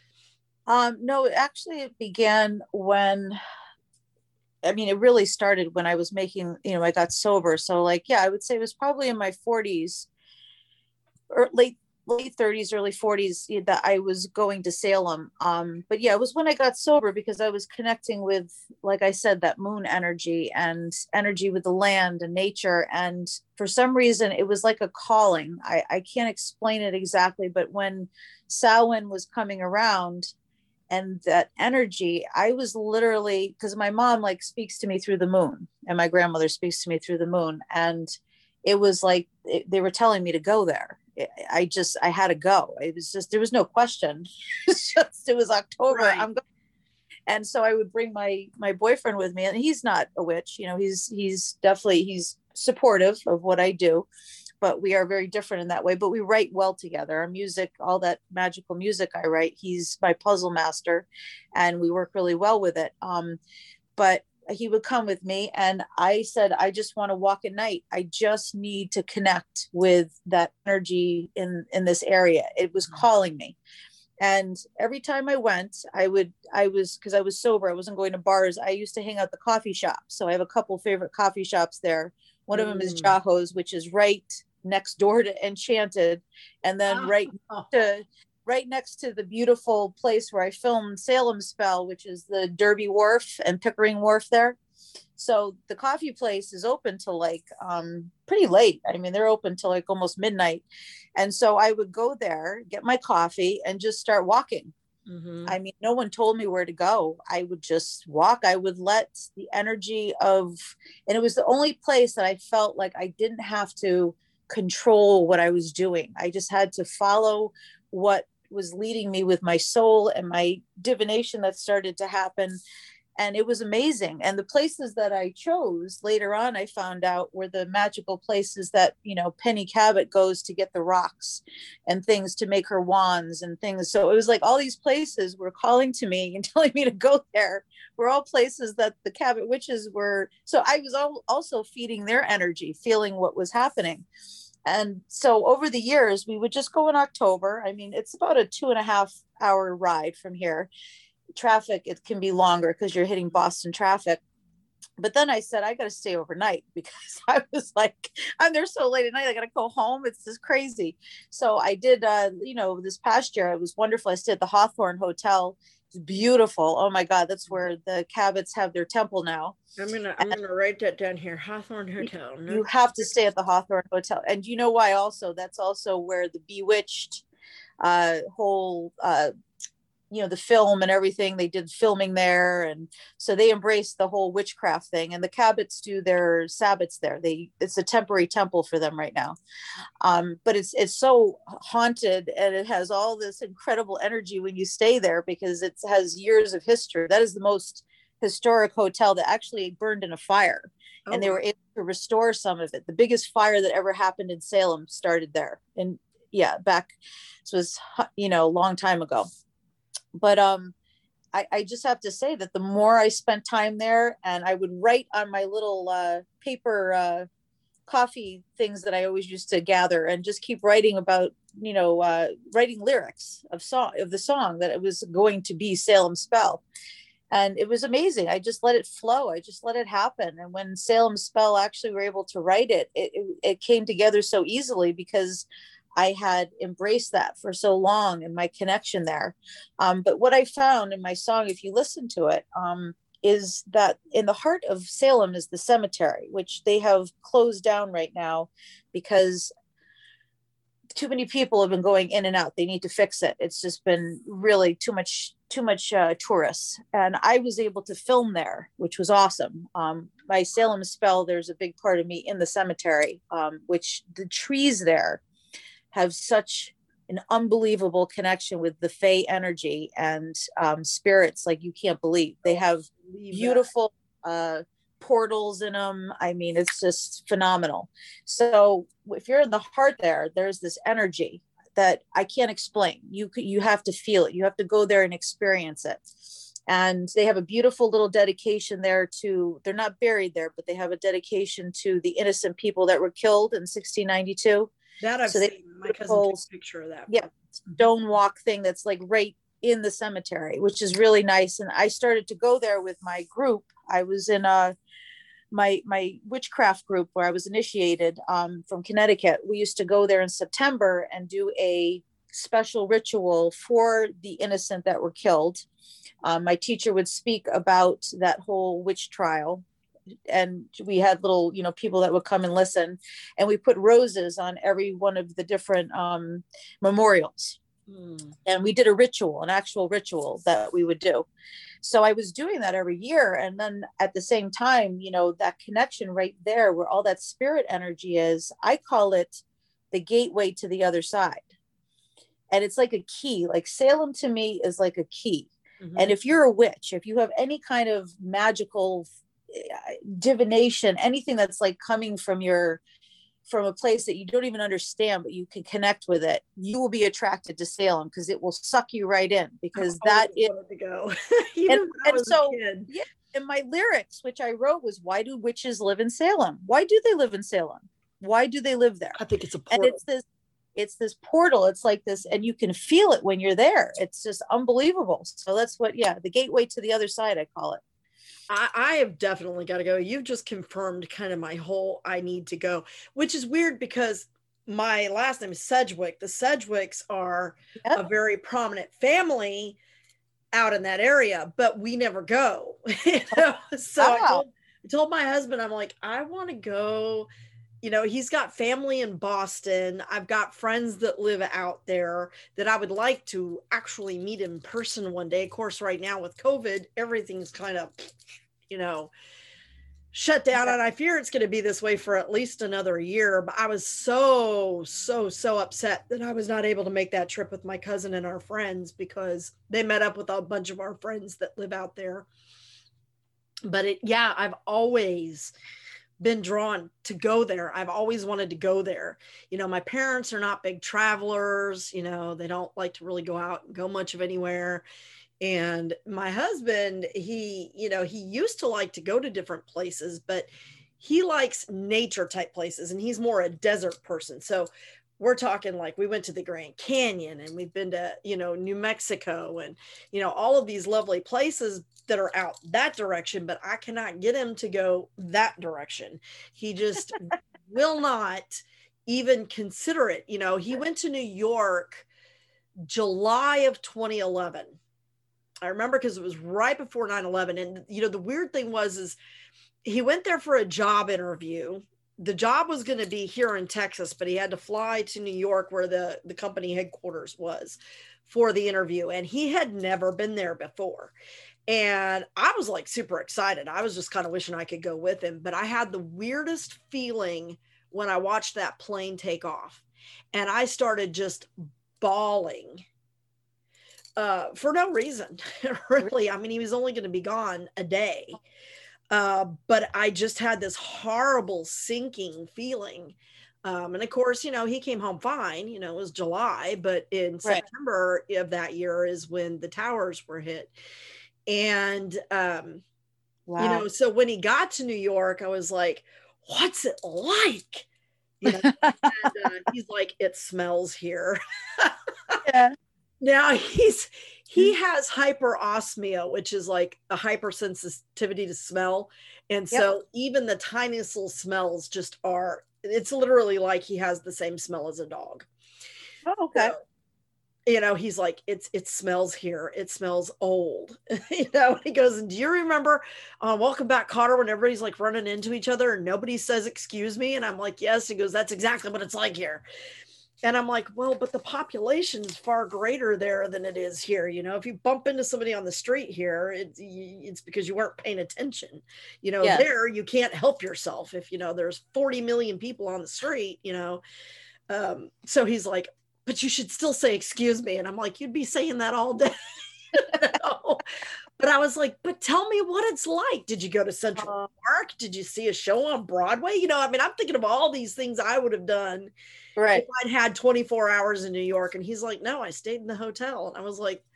Um, no, actually it began when, I mean, it really started when I was making, you know, I got sober. So like, yeah, I would say it was probably in my forties or late, late thirties, early forties that I was going to Salem. Um, but yeah, it was when I got sober because I was connecting with, like I said, that moon energy and energy with the land and nature. And for some reason, it was like a calling. I, I can't explain it exactly, but when Samhain was coming around, and that energy, I was literally, because my mom like speaks to me through the moon and my grandmother speaks to me through the moon. And it was like, it, they were telling me to go there. It, I just, I had to go. It was just, there was no question. It was just, it was October. Right. I'm going. And so I would bring my my boyfriend with me, and he's not a witch, you know, he's he's definitely he's supportive of what I do, but we are very different in that way. But we write well together. Our music, all that magical music I write, he's my puzzle master, and we work really well with it. Um, but he would come with me, and I said, I just want to walk at night. I just need to connect with that energy in in this area. It was calling me. And every time I went, I would, I was, because I was sober, I wasn't going to bars. I used to hang out at the coffee shop. So I have a couple favorite coffee shops there. One of them is Jaho's, which is right next door to Enchanted. And then right to right next to the beautiful place where I filmed Salem Spell, which is the Derby Wharf and Pickering Wharf there. So the coffee place is open till like um, pretty late. I mean, they're open till like almost midnight. And so I would go there, get my coffee, and just start walking. Mm-hmm. I mean, no one told me where to go. I would just walk. I would let the energy of, and it was the only place that I felt like I didn't have to control what I was doing. I just had to follow what was leading me with my soul and my divination that started to happen. And it was amazing. And the places that I chose later on, I found out were the magical places that, you know, Penny Cabot goes to get the rocks and things to make her wands and things. So it was like all these places were calling to me and telling me to go there. Were all places that the Cabot witches were. So I was all, also feeding their energy, feeling what was happening. And so over the years, we would just go in October. I mean, it's about a two and a half hour ride from here. Traffic, it can be longer because you're hitting Boston traffic. But then I said, I got to stay overnight because I was like, I'm there so late at night. I got to go home. It's just crazy. So I did, uh, you know, this past year, it was wonderful. I stayed at the Hawthorne Hotel. It's beautiful. Oh my God. That's where the Cabots have their temple now. I'm going to, I'm going to write that down here. Hawthorne Hotel. You, you have to stay at the Hawthorne Hotel. And you know why also? That's also where the Bewitched uh, whole, uh, you know, the film and everything, they did filming there. And so they embraced the whole witchcraft thing, and the Cabots do their Sabbats there. They, it's a temporary temple for them right now. Um, but it's, it's so haunted, and it has all this incredible energy when you stay there because it has years of history. That is the most historic hotel that actually burned in a fire. Oh. And they were able to restore some of it. The biggest fire that ever happened in Salem started there. And yeah, back, this was, you know, a long time ago. But um, I, I just have to say that the more I spent time there, and I would write on my little uh, paper uh, coffee things that I always used to gather, and just keep writing about, you know, uh, writing lyrics of song of the song that it was going to be Salem Spell. And it was amazing. I just let it flow. I just let it happen. And when Salem Spell actually were able to write it, it, it, it came together so easily because I had embraced that for so long and my connection there. Um, but what I found in my song, if you listen to it, um, is that in the heart of Salem is the cemetery, which they have closed down right now because too many people have been going in and out. They need to fix it. It's just been really too much, too much uh, tourists. And I was able to film there, which was awesome. Um, my Salem Spell, there's a big part of me in the cemetery, um, which the trees there have such an unbelievable connection with the Fae energy and um, spirits like you can't believe. They have beautiful uh, portals in them. I mean, it's just phenomenal. So if you're in the heart there, there's this energy that I can't explain. You you have to feel it. You have to go there and experience it. And they have a beautiful little dedication there to, they're not buried there, but they have a dedication to the innocent people that were killed in sixteen ninety-two. That I've so seen. My cousin took a picture of that. Yeah, stone walk thing that's like right in the cemetery, which is really nice. And I started to go there with my group. I was in a my my witchcraft group where I was initiated um, from Connecticut. We used to go there in September and do a special ritual for the innocent that were killed. Um, my teacher would speak about that whole witch trial. And we had little, you know, people that would come and listen, and we put roses on every one of the different um, memorials. Mm. And we did a ritual, an actual ritual that we would do. So I was doing that every year. And then at the same time, you know, that connection right there where all that spirit energy is, I call it the gateway to the other side. And it's like a key, like Salem to me is like a key. Mm-hmm. And if you're a witch, if you have any kind of magical divination, anything that's like coming from your from a place that you don't even understand, but you can connect with it, you will be attracted to Salem because it will suck you right in, because that is to go. Even and, when I and was so a kid. yeah, and my lyrics, which I wrote, was, why do witches live in Salem? Why do they live in Salem? Why do they live there? I think it's a portal. And it's this it's this portal. It's like this, and you can feel it when you're there. It's just unbelievable. So that's what, yeah, the gateway to the other side, I call it. I, I have definitely got to go. You've just confirmed kind of my whole I need to go, which is weird because my last name is Sedgwick. The Sedgwicks are yep. a very prominent family out in that area, but we never go. You know? So oh. I, told, I told my husband, I'm like, I want to go. You know, he's got family in Boston. I've got friends that live out there that I would like to actually meet in person one day. Of course, right now with COVID, everything's kind of, you know, shut down. And I fear it's going to be this way for at least another year. But I was so, so, so upset that I was not able to make that trip with my cousin and our friends, because they met up with a bunch of our friends that live out there. But it, yeah, I've always been drawn to go there. I've always wanted to go there. You know, my parents are not big travelers. You know, they don't like to really go out and go much of anywhere. And my husband, he, you know, he used to like to go to different places, but he likes nature type places, and he's more a desert person. So we're talking like we went to the Grand Canyon, and we've been to, you know, New Mexico, and, you know, all of these lovely places that are out that direction, but I cannot get him to go that direction. He just will not even consider it. You know, he went to New York July of twenty eleven. I remember because it was right before nine eleven. And, you know, the weird thing was, is he went there for a job interview. The job was going to be here in Texas, but he had to fly to New York, where the, the company headquarters was, for the interview. And he had never been there before. And I was like super excited. I was just kind of wishing I could go with him. But I had the weirdest feeling when I watched that plane take off. And I started just bawling uh, for no reason, really. I mean, he was only going to be gone a day. Uh, but I just had this horrible sinking feeling. Um, and of course, you know, he came home fine. You know, it was July, but in right. September of that year is when the towers were hit. And, um, wow. you know, so when he got to New York, I was like, what's it like? You know, and uh, he's like, it smells here. Yeah. Now he's, he has hyperosmia, which is like a hypersensitivity to smell. And so yep. even the tiniest little smells just are, it's literally like he has the same smell as a dog. Oh, okay. So, you know, he's like, it's, it smells here. It smells old. You know, he goes, and do you remember uh, Welcome Back, Kotter, when everybody's like running into each other and nobody says, excuse me? And I'm like, yes. He goes, that's exactly what it's like here. And I'm like, well, but the population is far greater there than it is here. You know, if you bump into somebody on the street here, it's, it's because you weren't paying attention. You know, yes. There, you can't help yourself. If, you know, there's forty million people on the street, you know. Um, so he's like, but you should still say, excuse me. And I'm like, you'd be saying that all day. You know? But I was like, but tell me what it's like. Did you go to Central uh, Park? Did you see a show on Broadway? You know, I mean, I'm thinking of all these things I would have done right. if I'd had twenty-four hours in New York. And he's like, no, I stayed in the hotel. And I was like,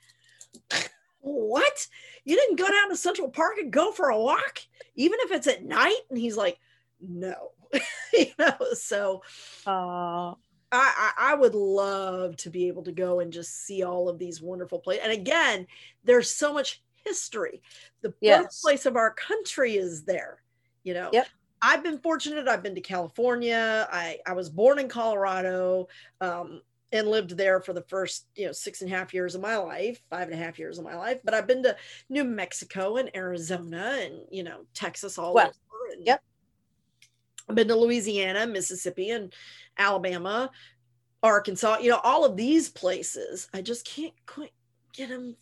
what? You didn't go down to Central Park and go for a walk, even if it's at night? And he's like, no. You know, so uh, I, I would love to be able to go and just see all of these wonderful places. And again, there's so much history. The yes. birthplace of our country is there. You know, yep. I've been fortunate. I've been to California. I, I was born in Colorado um, and lived there for the first, you know, six and a half years of my life, five and a half years of my life. But I've been to New Mexico and Arizona and, you know, Texas all well, over. And yep. I've been to Louisiana, Mississippi, and Alabama, Arkansas, you know, all of these places. I just can't quite get them.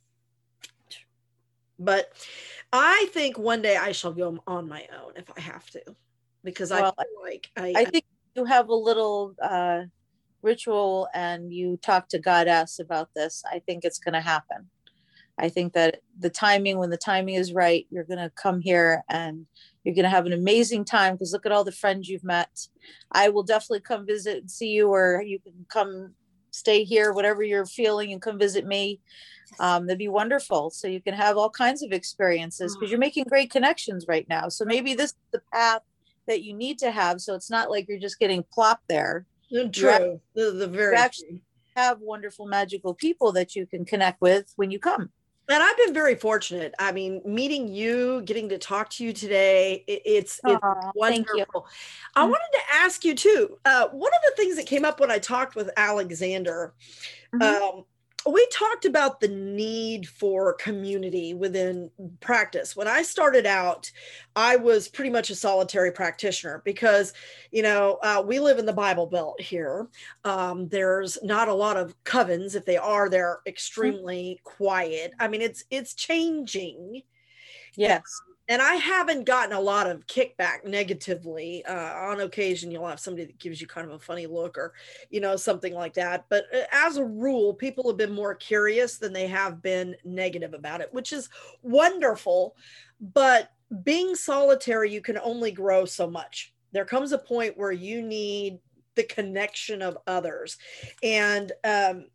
But I think one day I shall go on my own if I have to, because well, I feel like I, I think you have a little uh, ritual and you talk to Goddess about this. I think it's going to happen. I think that the timing, when the timing is right, you're going to come here and you're going to have an amazing time, because look at all the friends you've met. I will definitely come visit and see you, or you can come stay here, whatever you're feeling, and come visit me. Um, that'd be wonderful. So you can have all kinds of experiences, because you're making great connections right now. So maybe this is the path that you need to have. So it's not like you're just getting plopped there. True. The, the very you actually have wonderful, magical people that you can connect with when you come. And I've been very fortunate. I mean, meeting you, getting to talk to you today, it, it's, it's Aww, wonderful. I wanted to ask you too, uh, one of the things that came up when I talked with Alexander, mm-hmm. um, we talked about the need for community within practice. When I started out, I was pretty much a solitary practitioner because, you know, uh, we live in the Bible Belt here. Um, there's not a lot of covens. If they are, they're extremely quiet. I mean, it's it's changing. Yes. And I haven't gotten a lot of kickback negatively. Uh, on occasion, you'll have somebody that gives you kind of a funny look or, you know, something like that. But as a rule, people have been more curious than they have been negative about it, which is wonderful. But being solitary, you can only grow so much. There comes a point where you need the connection of others. And, um,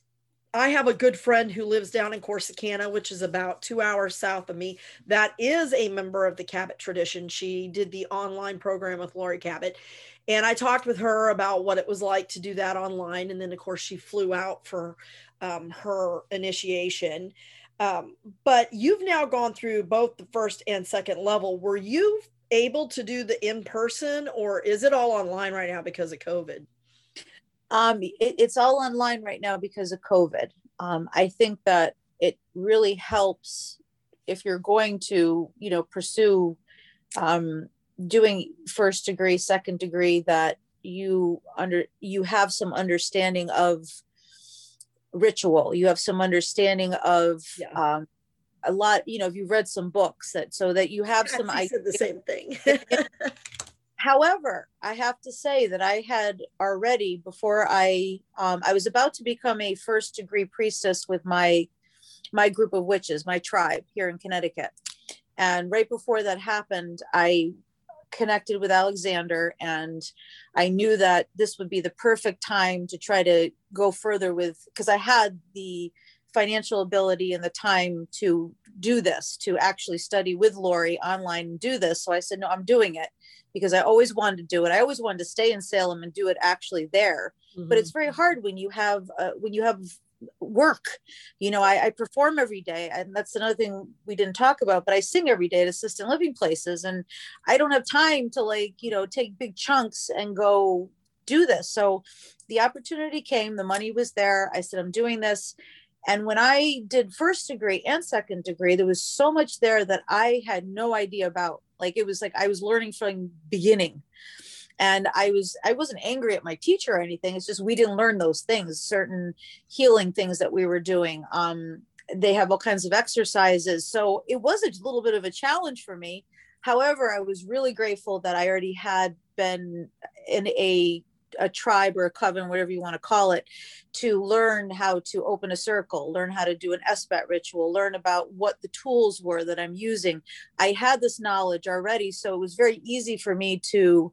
I have a good friend who lives down in Corsicana, which is about two hours south of me, that is a member of the Cabot tradition. She did the online program with Lori Cabot. And I talked with her about what it was like to do that online. And then, of course, she flew out for um, her initiation. Um, but you've now gone through both the first and second level. Were you able to do the in-person, or is it all online right now because of COVID? Um, it, it's all online right now because of COVID. Um, I think that it really helps if you're going to, you know, pursue um, doing first degree, second degree, that you under you have some understanding of ritual. You have some understanding of yeah. um, a lot. You know, if you've read some books, that so that you have some. I said the same thing. However, I have to say that I had already, before I, um, I was about to become a first degree priestess with my, my group of witches, my tribe here in Connecticut. And right before that happened, I connected with Alexander, and I knew that this would be the perfect time to try to go further with, because I had the financial ability and the time to do this, to actually study with Lori online and do this. So I said, no, I'm doing it, because I always wanted to do it. I always wanted to stay in Salem and do it actually there. Mm-hmm. But it's very hard when you have, uh, when you have work. You know, I, I perform every day, and that's another thing we didn't talk about, but I sing every day at assisted living places, and I don't have time to, like, you know, take big chunks and go do this. So the opportunity came, the money was there. I said, I'm doing this. And when I did first degree and second degree, there was so much there that I had no idea about. Like, it was like I was learning from beginning. And I was, I wasn't angry at my teacher or anything. It's just, we didn't learn those things, certain healing things that we were doing. Um, they have all kinds of exercises. So it was a little bit of a challenge for me. However, I was really grateful that I already had been in a a tribe or a coven, whatever you want to call it, to learn how to open a circle, learn how to do an S B A T ritual, learn about what the tools were that I'm using. I had this knowledge already, so it was very easy for me to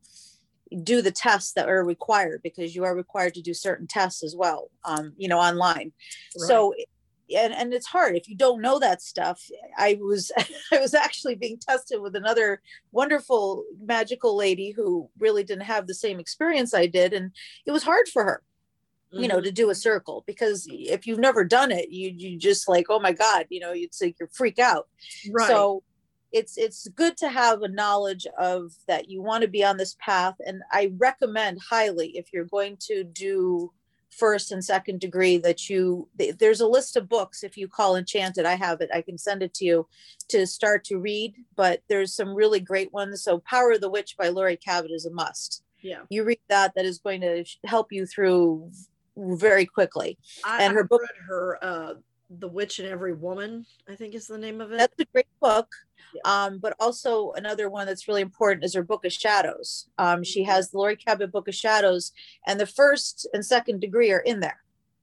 do the tests that are required, because you are required to do certain tests as well, um, you know, online. Right. So, and, and it's hard if you don't know that stuff. I was, I was actually being tested with another wonderful magical lady who really didn't have the same experience I did. And it was hard for her, mm-hmm. you know, to do a circle, because if you've never done it, you, you just like, oh my God, you know, you'd say you freak out. Right. So it's, it's good to have a knowledge of that. You want to be on this path. And I recommend highly, if you're going to do first and second degree, that you, there's a list of books. If you call Enchanted, I have it, I can send it to you to start to read, but there's some really great ones. So Power of the Witch by Lori Cabot is a must. Yeah. You read that, that is going to help you through very quickly. I, and her I've book, read her, uh, The Witch in Every Woman, I think is the name of it. That's a great book. Yeah. Um, but also another one that's really important is her Book of Shadows. Um, she has the Lori Cabot Book of Shadows, and the first and second degree are in there.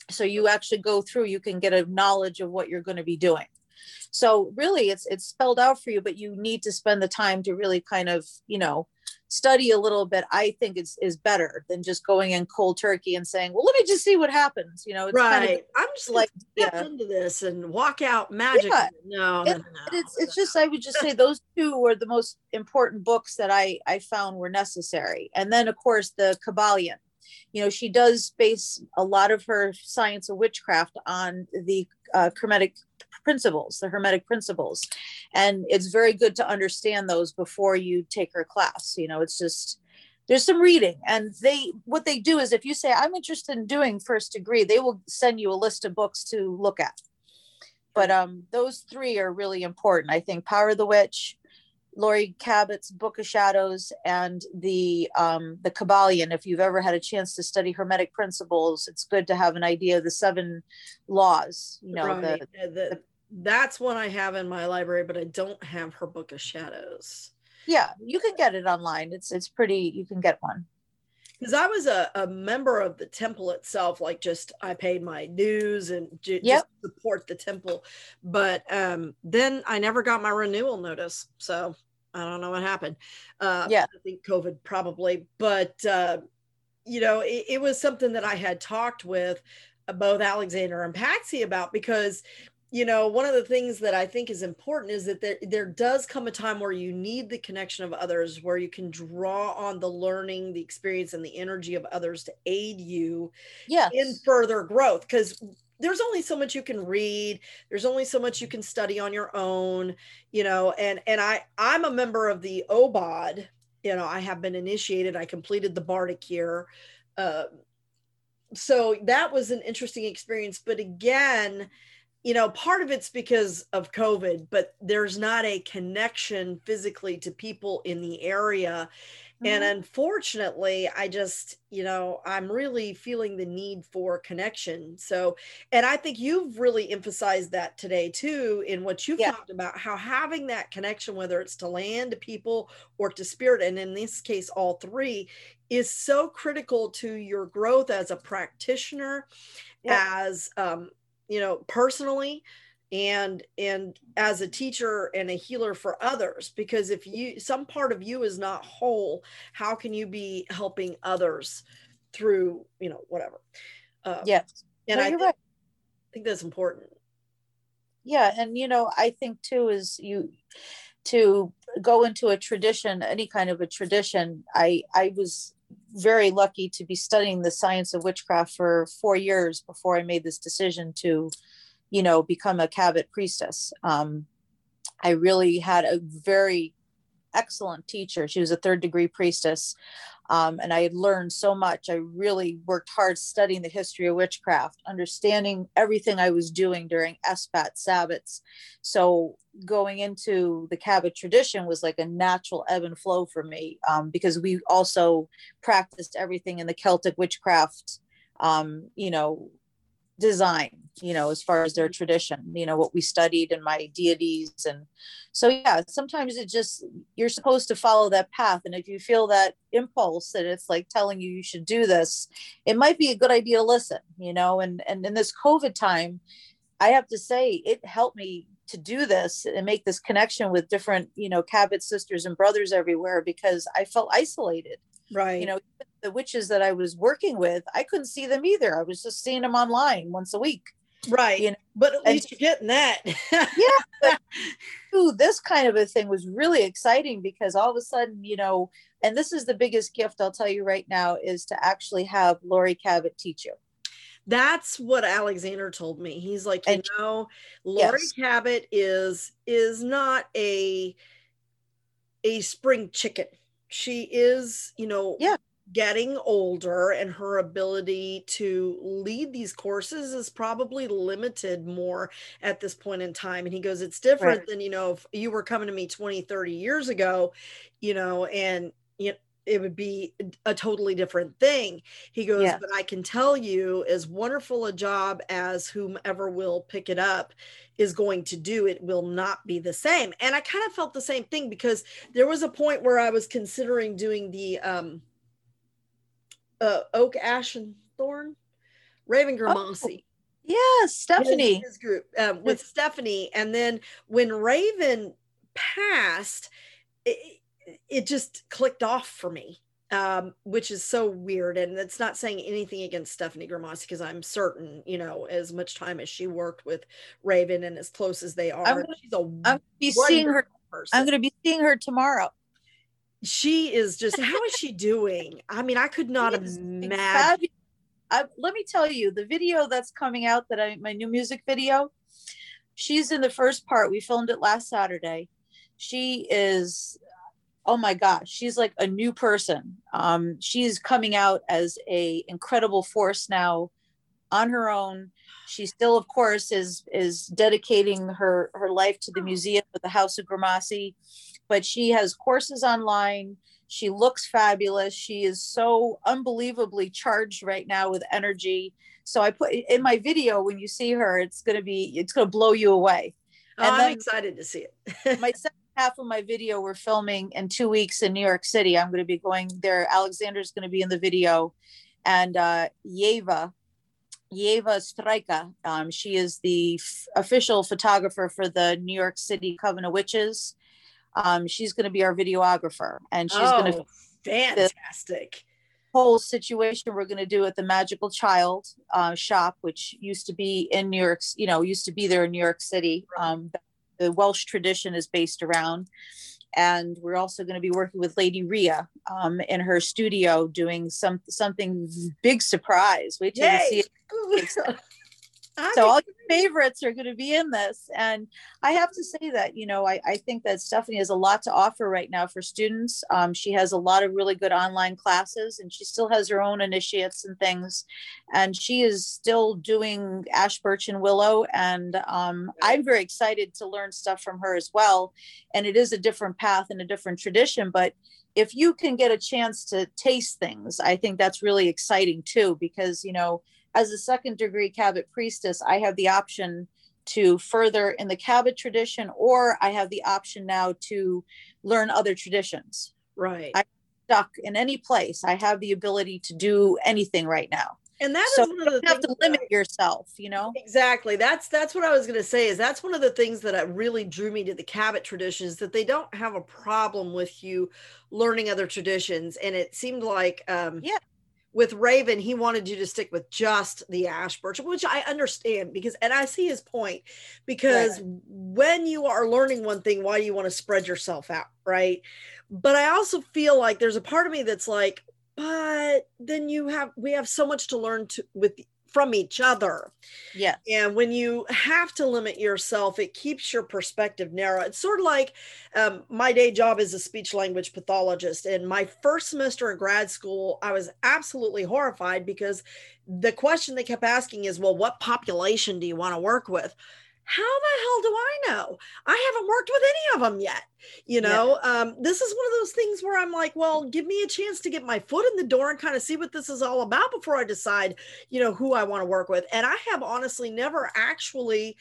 So you actually go through, you can get a knowledge of what you're going to be doing. So really it's, it's spelled out for you, but you need to spend the time to really kind of, you know, study a little bit. I think is, is better than just going in cold turkey and saying, well, let me just see what happens. You know, it's right. kind of I'm just like, step yeah. into this and walk out magic. Yeah. No, it, no, no, it's, it's no. just, I would just say those two were the most important books that I, I found were necessary. And then of course the Kybalion, you know, she does base a lot of her science of witchcraft on the uh, Hermetic principles, the Hermetic principles. And it's very good to understand those before you take her class. You know, it's just, there's some reading, and they, what they do is if you say, I'm interested in doing first degree, they will send you a list of books to look at. But um, those three are really important. I think Power of the Witch, Laurie Cabot's Book of Shadows, and the um, the Kybalion. If you've ever had a chance to study Hermetic principles, it's good to have an idea of the seven laws. You know, right. the, the, the, that's one I have in my library, but I don't have her Book of Shadows. Yeah, you can get it online. It's it's pretty. You can get one. Because I was a, a member of the temple itself, like just I paid my dues and j- Yep. just support the temple. But um, then I never got my renewal notice. So I don't know what happened. Uh, yeah. I think COVID probably. But, uh, you know, it, it was something that I had talked with both Alexander and Patsy about, because you know, one of the things that I think is important is that there, there does come a time where you need the connection of others, where you can draw on the learning, the experience, and the energy of others to aid you yes. in further growth. Because there's only so much you can read. There's only so much you can study on your own, you know, and, and I, I'm a member of the O B O D. You know, I have been initiated. I completed the Bardic year. Uh, so that was an interesting experience. But again, you know, part of it's because of COVID, but there's not a connection physically to people in the area. Mm-hmm. And unfortunately, I just, you know, I'm really feeling the need for connection. So, and I think you've really emphasized that today too, in what you've yeah. talked about, how having that connection, whether it's to land, to people, or to spirit, and in this case, all three, is so critical to your growth as a practitioner, yeah. as, um, you know, personally, and and as a teacher and a healer for others. Because if you, some part of you is not whole, how can you be helping others through, you know, whatever? Um, yes, and no, I you're think, right. I think that's important. Yeah, and you know, I think too is you to go into a tradition, any kind of a tradition. I I was very lucky to be studying the science of witchcraft for four years before I made this decision to, you know, become a Cabot priestess. Um, I really had a very excellent teacher. She was a third degree priestess. Um, and I had learned so much. I really worked hard studying the history of witchcraft, understanding everything I was doing during S B A T Sabbats. So going into the Cabot tradition was like a natural ebb and flow for me, um, because we also practiced everything in the Celtic witchcraft, um, you know, design, you know, as far as their tradition, you know, what we studied and my deities. And so, yeah, sometimes it just, you're supposed to follow that path. And if you feel that impulse that it's like telling you you should do this, it might be a good idea to listen, you know, and, and in this COVID time, I have to say it helped me to do this and make this connection with different, you know, Cabot sisters and brothers everywhere, because I felt isolated. Right. You know, the witches that I was working with, I couldn't see them either. I was just seeing them online once a week. Right. You know, but at least and, you're getting that. Yeah. But ooh, this kind of a thing was really exciting, because all of a sudden, you know, and this is the biggest gift I'll tell you right now, is to actually have Laurie Cabot teach you. That's what Alexander told me. He's like, you and, know, Laurie yes. Cabot is, is not a, a spring chicken. She is, you know, yeah. getting older, and her ability to lead these courses is probably limited more at this point in time. And he goes, it's different right. than, you know, if you were coming to me twenty, thirty years ago, you know, and you know, it would be a totally different thing. He goes, yeah. but I can tell you, as wonderful a job as whomever will pick it up is going to do, it will not be the same. And I kind of felt the same thing, because there was a point where I was considering doing the um, uh, oak, ash, and thorn Raven Oh, Grimassi. yeah, Stephanie. His, his group uh, with Stephanie. And then when Raven passed, it, it just clicked off for me, um, which is so weird. And that's not saying anything against Stephanie Grimassi, because I'm certain, you know, as much time as she worked with Raven and as close as they are, I'm gonna, she's a I'm gonna be seeing her. person. I'm going to be seeing her tomorrow. She is just, how is she doing? I mean, I could not imagine. I, let me tell you, the video that's coming out, that I, my new music video, she's in the first part. We filmed it last Saturday. She is, oh my gosh, she's like a new person. Um, she's coming out as a incredible force now on her own. She still, of course, is is dedicating her her life to the museum of the House of Grimassi, but she has courses online. She looks fabulous. She is so unbelievably charged right now with energy. So I put in my video, when you see her, it's going to be, it's going to blow you away. Oh, and I'm excited to see it. My second half of my video, we're filming in two weeks in New York City. I'm going to be going there. Alexander's going to be in the video. And uh, Yeva, Yeva Strejka, um, she is the f- official photographer for the New York City Coven of Witches. Um, she's going to be our videographer, and she's oh, going to fantastic whole situation we're going to do at the Magical Child uh, shop, which used to be in New York, you know, used to be there in New York City. Right. Um, the Welsh tradition is based around, and we're also going to be working with Lady Rhea um, in her studio, doing some something big surprise. Wait till Yay. you see it. So all your favorites are going to be in this. And I have to say that, you know, I, I think that Stephanie has a lot to offer right now for students. Um, she has a lot of really good online classes, and she still has her own initiates and things. And she is still doing Ash, Birch, and Willow. And um, I'm very excited to learn stuff from her as well. And it is a different path and a different tradition. But if you can get a chance to taste things, I think that's really exciting too, because, you know, as a second degree Cabot priestess, I have the option to further in the Cabot tradition, or I have the option now to learn other traditions. Right. I'm stuck in any place. I have the ability to do anything right now. And that so is one of the you have to limit I, yourself, you know? Exactly. That's that's what I was going to say, is that's one of the things that really drew me to the Cabot tradition, is that they don't have a problem with you learning other traditions. And it seemed like, um, yeah. with Raven, he wanted you to stick with just the Ash Birch, which I understand, because, and I see his point, because right. when you are learning one thing, why do you want to spread yourself out? Right. But I also feel like there's a part of me that's like, but then you have, we have so much to learn to, with, from each other. Yeah. And when you have to limit yourself, it keeps your perspective narrow. It's sort of like um, my day job is a speech language pathologist. And my first semester in grad school, I was absolutely horrified, because the question they kept asking is, well, what population do you want to work with? How the hell do I know? I haven't worked with any of them yet. You know, yeah. um, this is one of those things where I'm like, well, give me a chance to get my foot in the door and kind of see what this is all about before I decide, you know, who I want to work with. And I have honestly never actually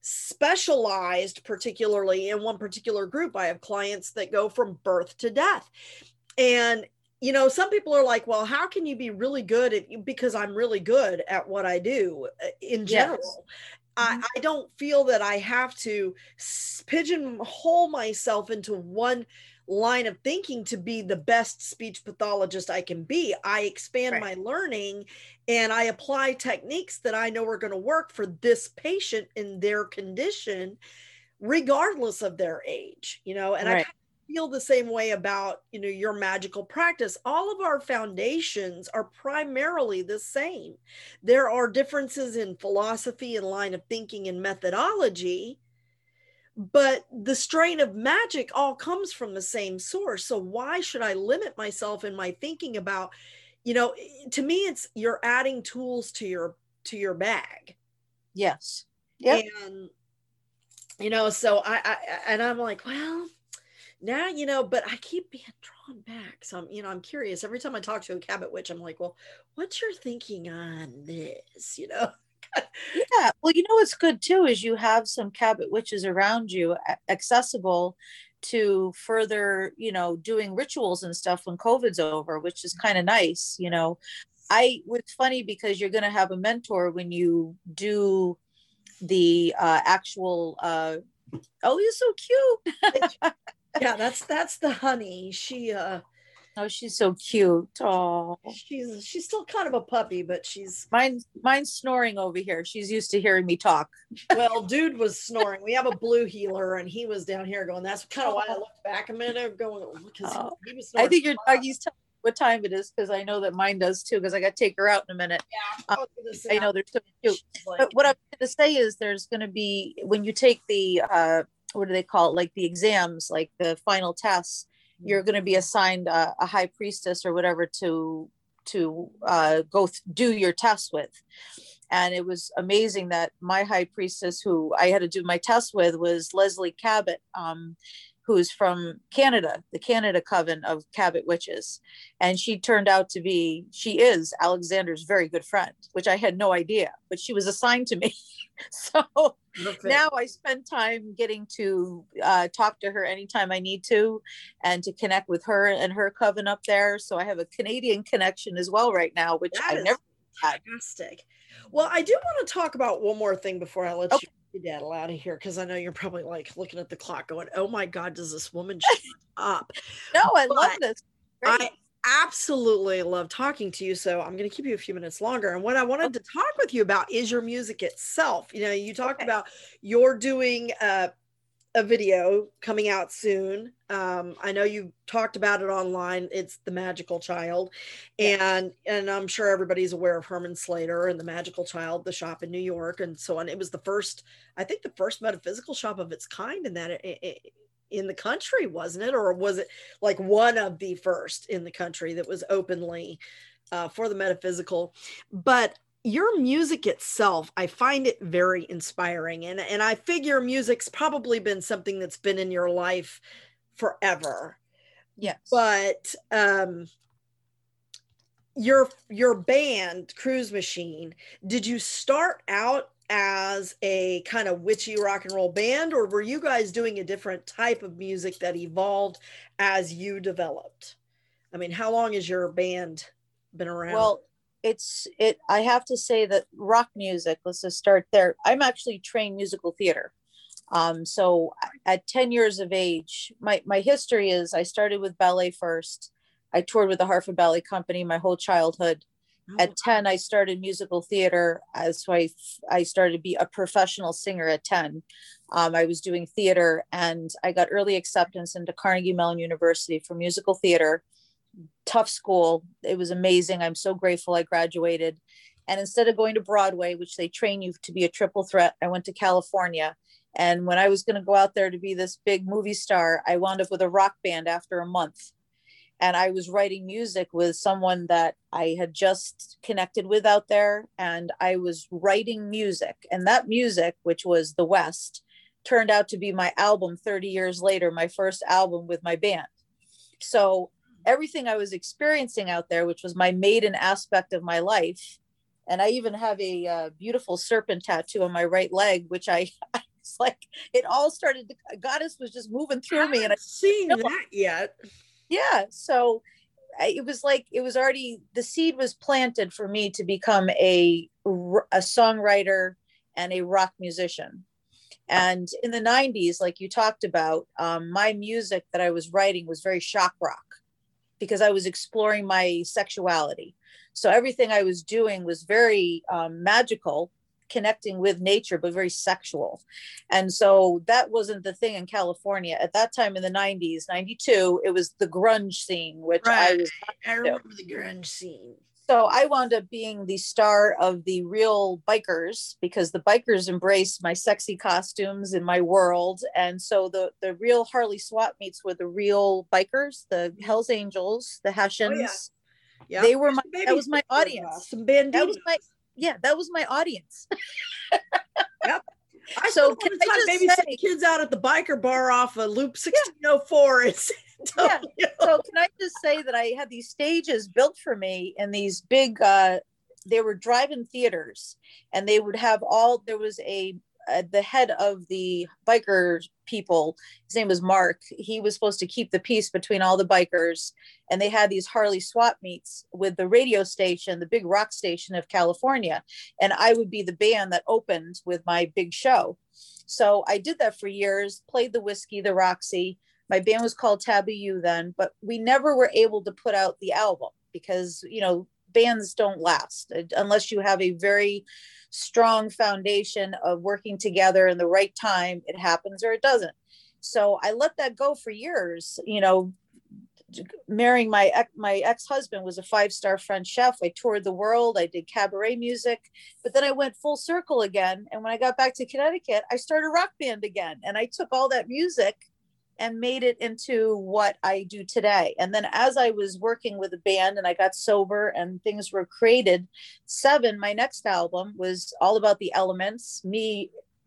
specialized particularly in one particular group. I have clients that go from birth to death. And you know, some people are like, well, how can you be really good at, because I'm really good at what I do in general. Yes. I, I don't feel that I have to pigeonhole myself into one line of thinking to be the best speech pathologist I can be. I expand right. my learning, and I apply techniques that I know are going to work for this patient in their condition, regardless of their age, you know, and right. I feel the same way about, you know, your magical practice. All of our foundations are primarily the same. There are differences in philosophy and line of thinking and methodology, but the strain of magic all comes from the same source. So why should I limit myself in my thinking about, you know, to me, it's you're adding tools to your, to your bag. Yes. Yeah. And, you know, so I, I, and I'm like, well, now, you know, but I keep being drawn back. So, I'm, you know, I'm curious. Every time I talk to a Cabot witch, I'm like, well, what's your thinking on this, you know? Yeah. Well, you know, what's good too, is you have some Cabot witches around you accessible to further, you know, doing rituals and stuff when COVID's over, which is kind of nice, you know. I, it's funny because you're going to have a mentor when you do the uh, actual, uh, oh, he's so cute. Yeah, that's, that's the honey. She, uh, oh, she's so cute. Oh, she's, she's still kind of a puppy, but she's, mine, mine's snoring over here. She's used to hearing me talk. well, dude was snoring. We have a blue healer and he was down here going, that's kind of why I looked back a minute going, because oh, he, he was snoring. I think your doggy's telling me what time it is, because I know that mine does too, because I got to take her out in a minute. Yeah, I, um, I know they're so cute. Like, but what I'm going to say is there's going to be, when you take the, uh, what do they call it? Like the exams, like the final tests, you're going to be assigned a, a high priestess or whatever to, to uh, go th- do your tests with. And it was amazing that my high priestess, who I had to do my test with, was Leslie Cabot, um, who's from Canada, the Canada Coven of Cabot Witches. And she turned out to be, she is Alexander's very good friend, which I had no idea, but she was assigned to me. So Perfect. Now I spend time getting to uh, talk to her anytime I need to, and to connect with her and her coven up there. So I have a Canadian connection as well right now, which that I never had. Fantastic. Well, I do want to talk about one more thing before I let okay. you get out of here, because I know you're probably like looking at the clock going, oh my God, does this woman shut up? No, I but love this. Great. I absolutely love talking to you. So I'm going to keep you a few minutes longer. And what I wanted okay. to talk with you about is your music itself. You know, you talked okay. about you're doing uh, a video coming out soon. Um, I know you talked about it online. It's The Magical Child. Yeah. And, and I'm sure everybody's aware of Herman Slater and The Magical Child, the shop in New York and so on. It was the first, I think the first metaphysical shop of its kind in that it, it, in the country, wasn't it? Or was it like one of the first in the country that was openly uh, for the metaphysical? But your music itself, I find it very inspiring. And, and I figure music's probably been something that's been in your life forever. Yes. But um, your, your band, Cruise Machine, did you start out as a kind of witchy rock and roll band, or were you guys doing a different type of music that evolved as you developed? I mean, how long has your band been around? Well, it's it I have to say that rock music, let's just start there. I'm actually trained musical theater. Um, so at ten years of age, my, my history is I started with ballet first. I toured with the Hartford Ballet Company my whole childhood. At ten, I started musical theater. As so I, I started to be a professional singer at ten. Um, I was doing theater, and I got early acceptance into Carnegie Mellon University for musical theater. Tough school. It was amazing. I'm so grateful I graduated. And instead of going to Broadway, which they train you to be a triple threat, I went to California. And when I was going to go out there to be this big movie star, I wound up with a rock band after a month. And I was writing music with someone that I had just connected with out there. And I was writing music. And that music, which was The West, turned out to be my album thirty years later, my first album with my band. So everything I was experiencing out there, which was my maiden aspect of my life. And I even have a uh, beautiful serpent tattoo on my right leg, which I, I was like, it all started, to, Goddess was just moving through me. And I seen that yet. Yeah. So it was like, it was already, the seed was planted for me to become a, a songwriter and a rock musician. And in the nineties, like you talked about, um, my music that I was writing was very shock rock because I was exploring my sexuality. So everything I was doing was very um, magical, connecting with nature, but very sexual. And so that wasn't the thing in California at that time. In the nineties, ninety-two, it was the grunge scene, which right. I was I remember the grunge scene. So I wound up being the star of the real bikers because the bikers embraced my sexy costumes in my world. And so the the real Harley swap meets were the real bikers, the Hells Angels, the Hessians. Oh, yeah. Yep. They were my that was my audience. Some banditos. That was my Yeah, that was my audience. Yep. I so can I just maybe say, some kids out at the biker bar off of Loop sixteen oh four. Yeah. Yeah. So can I just say that I had these stages built for me in these big, uh, they were drive-in theaters, and they would have all, there was a, uh, the head of the biker people, his name was Mark. He was supposed to keep the peace between all the bikers. And they had these Harley swap meets with the radio station, the big rock station of California. And I would be the band that opened with my big show. So I did that for years, played the Whiskey, the Roxy. My band was called Taboo U then, but we never were able to put out the album because, you know, bands don't last unless you have a very strong foundation of working together in the right time. It happens or it doesn't. So I let that go for years. You know, marrying my ex, my ex-husband was a five-star French chef. I toured the world. I did cabaret music, but then I went full circle again. And when I got back to Connecticut, I started a rock band again. And I took all that music and made it into what I do today. And then as I was working with a band and I got sober and things were created, Seven, my next album, was all about the elements, me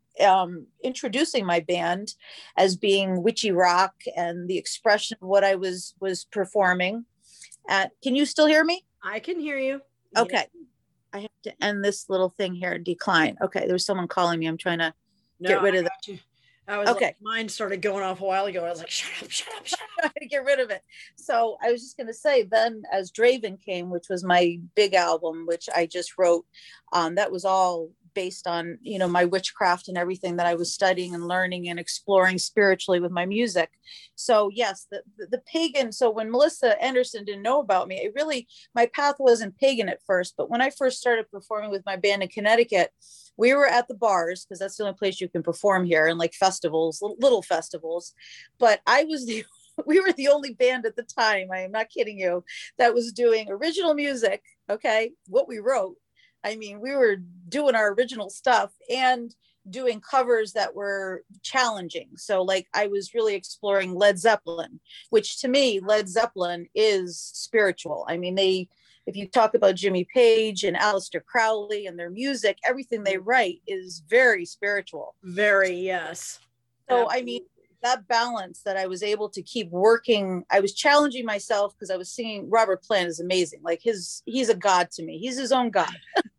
um, introducing my band as being witchy rock and the expression of what I was, was performing. Uh, can you still hear me? I can hear you. Okay. Yeah. I have to end this little thing here, decline. Okay. There's someone calling me. I'm trying to no, get rid of that. You. I was okay. Like, mine started going off a while ago. I was like, shut up, shut up, shut up. to get rid of it. So I was just going to say, then as Draven came, which was my big album, which I just wrote, um, that was all based on, you know, my witchcraft and everything that I was studying and learning and exploring spiritually with my music. So yes, the, the, the pagan. So when Melissa Anderson didn't know about me, it really, my path wasn't pagan at first, but when I first started performing with my band in Connecticut, we were at the bars because that's the only place you can perform here, and like festivals, little festivals. But I was the, we were the only band at the time, I am not kidding you, that was doing original music. Okay. What we wrote. I mean, we were doing our original stuff and doing covers that were challenging. So like I was really exploring Led Zeppelin, which to me, Led Zeppelin is spiritual. I mean, they, if you talk about Jimmy Page and Aleister Crowley and their music, everything they write is very spiritual. Very, yes. So, Absolutely. I mean, that balance that I was able to keep working, I was challenging myself because I was singing. Robert Plant is amazing. Like his, he's a god to me. He's his own god.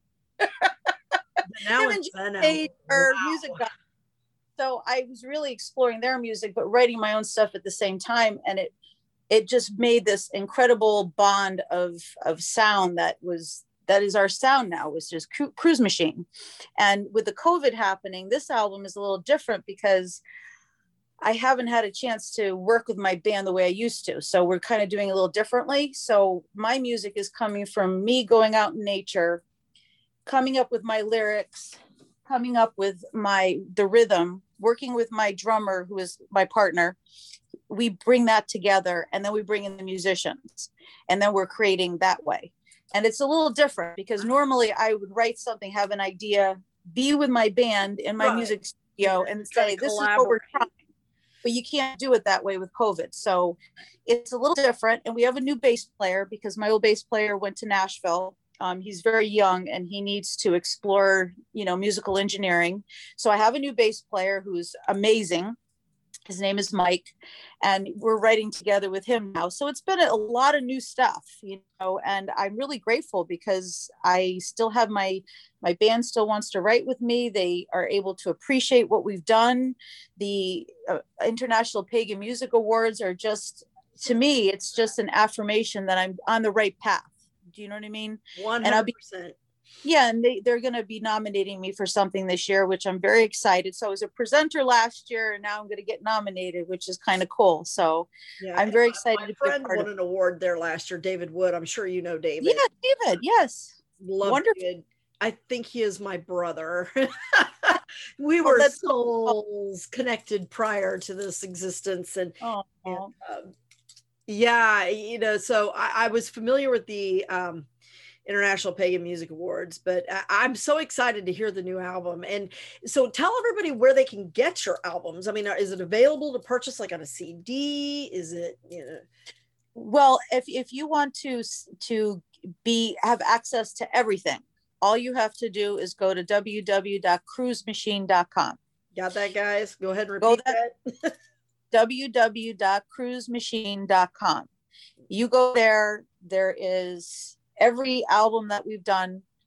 Now it's Jimmy Page are wow. music god. So I was really exploring their music, but writing my own stuff at the same time. And it, it just made this incredible bond of, of sound that was, that is our sound now, was just Cru- Cruise Machine. And with the COVID happening, this album is a little different because I haven't had a chance to work with my band the way I used to. So we're kind of doing a little differently. So my music is coming from me going out in nature, coming up with my lyrics, coming up with my, the rhythm, working with my drummer, who is my partner. We bring that together and then we bring in the musicians and then we're creating that way. And it's a little different because normally I would write something, have an idea, be with my band in my right. music studio and say, this is what we're trying. But you can't do it that way with COVID. So it's a little different. And we have a new bass player because my old bass player went to Nashville. Um, he's very young and he needs to explore, you know, musical engineering. So I have a new bass player who's amazing. His name is Mike, and we're writing together with him now. So it's been a lot of new stuff, you know, and I'm really grateful because I still have my, my band still wants to write with me. They are able to appreciate what we've done. The uh, International Pagan Music Awards are just, to me, it's just an affirmation that I'm on the right path. Do you know what I mean? one hundred percent. And I'll be, yeah, and they, they're going to be nominating me for something this year, which I'm very excited. So I was a presenter last year, and now I'm going to get nominated, which is kind of cool. So yeah, I'm very excited. My to friend be part won of an award there last year, David Wood. I'm sure you know David. Yeah, David. Yes. Love Wonderful. David. I think he is my brother. We were oh, souls cool. connected prior to this existence. And, oh, and um, yeah, you know, so I, I was familiar with the um, International Pagan Music Awards, but I, I'm so excited to hear the new album. And so tell everybody where they can get your albums. I mean, is it available to purchase like on a C D? Is it, you know? Well, if, if you want to, to be, have access to everything, all you have to do is go to w w w dot cruise machine dot com. Got that, guys? Go ahead and repeat that. that. w w w dot cruise machine dot com. You go there, there is every album that we've done.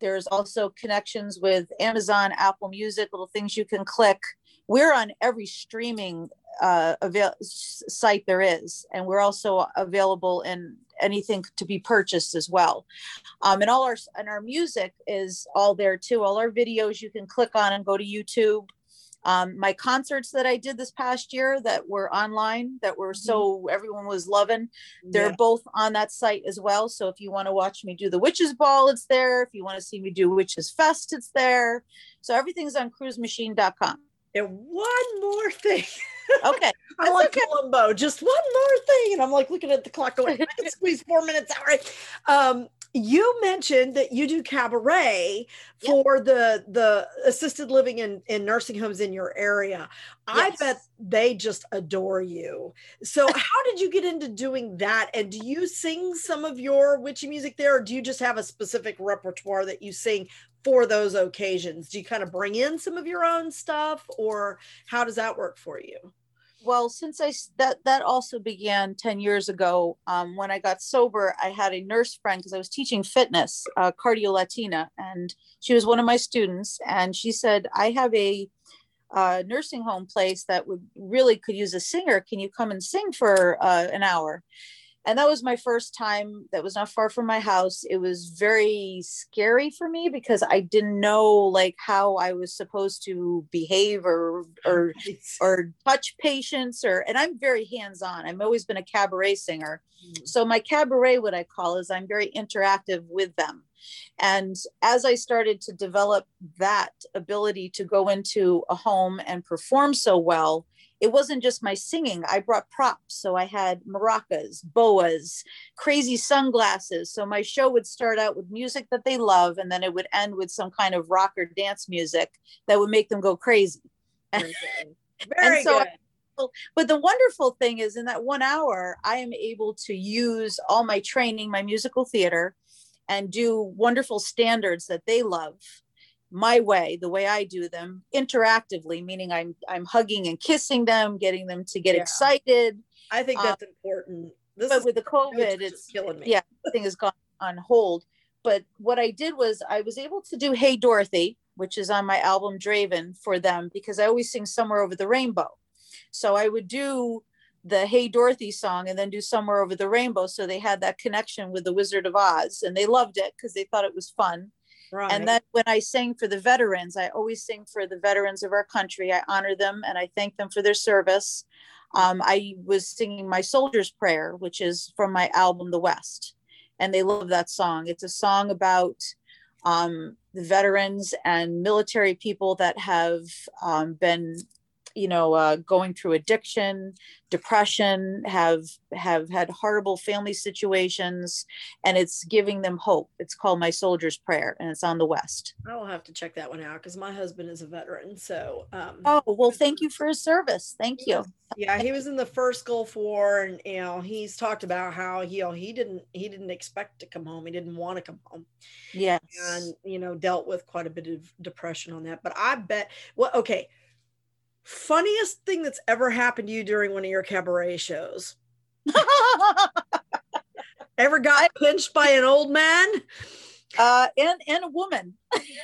There's also connections with Amazon, Apple Music, little things you can click. We're on every streaming uh, avail- site there is, and we're also available in anything to be purchased as well. Um, and all our and our music is all there too. All our videos you can click on and go to YouTube. Um, my concerts that I did this past year that were online, that were so everyone was loving, they're yeah. both on that site as well. So if you want to watch me do the Witches Ball, it's there. If you want to see me do Witches Fest, it's there. So everything's on cruise machine dot com. And one more thing. Okay. I'm like okay. Columbo, just one more thing. And I'm like looking at the clock going, I can squeeze four minutes out, right? Um, you mentioned that you do cabaret for yep. the the assisted living and, and nursing homes in your area. Yes. I bet they just adore you. So how did you get into doing that? And do you sing some of your witchy music there, or do you just have a specific repertoire that you sing for those occasions? Do you kind of bring in some of your own stuff, or how does that work for you? Well, since I that that also began ten years ago, um, when I got sober, I had a nurse friend because I was teaching fitness, uh, Cardio Latina, and she was one of my students. And she said, "I have a uh, nursing home place that would really could use a singer. Can you come and sing for uh, an hour?" And that was my first time. That was not far from my house. It was very scary for me because I didn't know like how I was supposed to behave or or or touch patients or. And I'm very hands-on. I've always been a cabaret singer. So my cabaret, what I call, is I'm very interactive with them. And as I started to develop that ability to go into a home and perform so well, it wasn't just my singing. I brought props. So I had maracas, boas, crazy sunglasses. So my show would start out with music that they love, and then it would end with some kind of rock or dance music that would make them go crazy. Very good. Very so good. I, but the wonderful thing is in that one hour, I am able to use all my training, my musical theater, and do wonderful standards that they love. My way, the way I do them, interactively, meaning I'm I'm hugging and kissing them, getting them to get yeah. excited. I think that's um, important. This but is with the COVID, it's killing me. Yeah, everything has gone on hold. But what I did was I was able to do Hey Dorothy, which is on my album Draven, for them because I always sing Somewhere Over the Rainbow. So I would do the Hey Dorothy song and then do Somewhere Over the Rainbow. So they had that connection with the Wizard of Oz, and they loved it because they thought it was fun. Right. And then when I sing for the veterans, I always sing for the veterans of our country. I honor them and I thank them for their service. Um, I was singing my Soldier's Prayer, which is from my album, The West. And they love that song. It's a song about um, the veterans and military people that have um, been, you know, uh, going through addiction, depression, have have had horrible family situations, and it's giving them hope. It's called My Soldier's Prayer, and it's on The West. I will have to check that one out because my husband is a veteran. So, um, oh well, thank you for his service. Thank you. Yeah, he was in the first Gulf War, and you know, he's talked about how he, you know, he didn't he didn't expect to come home. He didn't want to come home. Yes, and you know, dealt with quite a bit of depression on that. But I bet. Well, okay. Funniest thing that's ever happened to you during one of your cabaret shows? Ever got pinched by an old man? Uh, and, and a woman.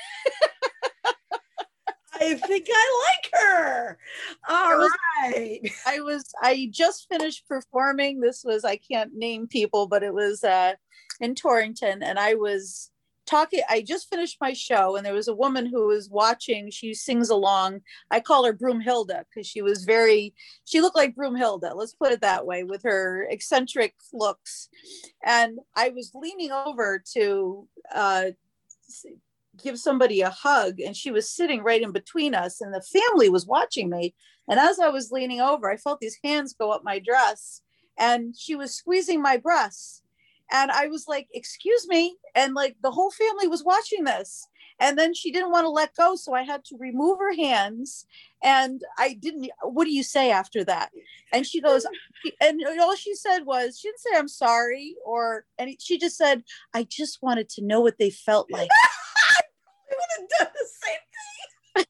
I think I like her. All was, right. I was, I just finished performing. This was, I can't name people, but it was uh, in Torrington, and I was talking, I just finished my show, and there was a woman who was watching. She sings along. I call her Broomhilda because she was very, she looked like Broomhilda, let's put it that way, with her eccentric looks. And I was leaning over to uh, give somebody a hug, and she was sitting right in between us, and the family was watching me. And as I was leaning over, I felt these hands go up my dress, and she was squeezing my breasts. And I was like, excuse me. And like the whole family was watching this. And then she didn't want to let go. So I had to remove her hands. And I didn't, what do you say after that? And she goes, and all she said was, she didn't say, I'm sorry. Or, and she just said, I just wanted to know what they felt like. I would have done the same thing.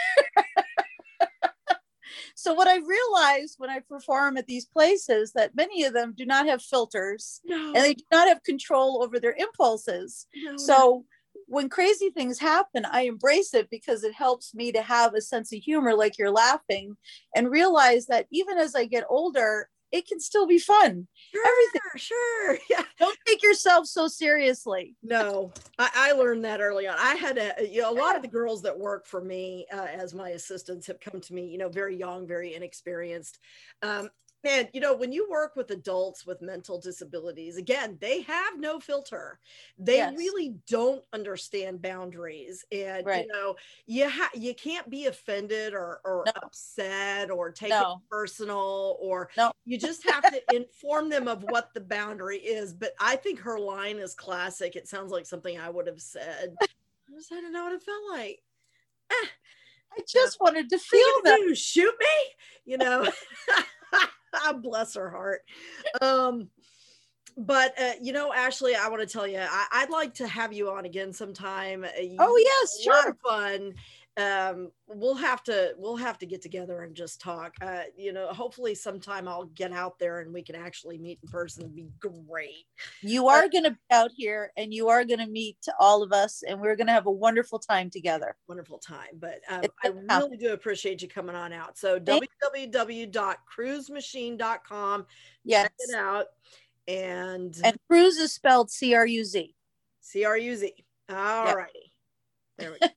So what I realized when I perform at these places, that many of them do not have filters, no. and they do not have control over their impulses. No, so when crazy things happen, I embrace it because it helps me to have a sense of humor, like you're laughing, and realize that even as I get older, it can still be fun. Sure, Everything. Sure. Yeah. Don't take yourself so seriously. No, I, I learned that early on. I had a, you know, a lot of the girls that work for me uh, as my assistants have come to me, you know, very young, very inexperienced. Um, and, you know, when you work with adults with mental disabilities, again, they have no filter. They Yes. really don't understand boundaries. And, Right. you know, you, ha- you can't be offended or, or No. upset or take No. it personal, or No. you just have to inform them of what the boundary is. But I think her line is classic. It sounds like something I would have said. I just had to know what it felt like. Eh, I just yeah. wanted to feel that. You shoot me, you know. Bless her heart. Um, but uh, you know, Ashley, I want to tell you, I, I'd like to have you on again sometime. You, oh yes, a lot sure. of fun. Um, we'll have to we'll have to get together and just talk. Uh, you know, hopefully sometime I'll get out there and we can actually meet in person. It'd be great. You are uh, going to be out here, and you are going to meet all of us, and we're going to have a wonderful time together. Wonderful time. But um, I really do appreciate you coming on out. So w w w dot cruise machine dot com. Yes. Check it out. And and Cruz is spelled C R U Z. C R U Z. All yep. righty. There we go.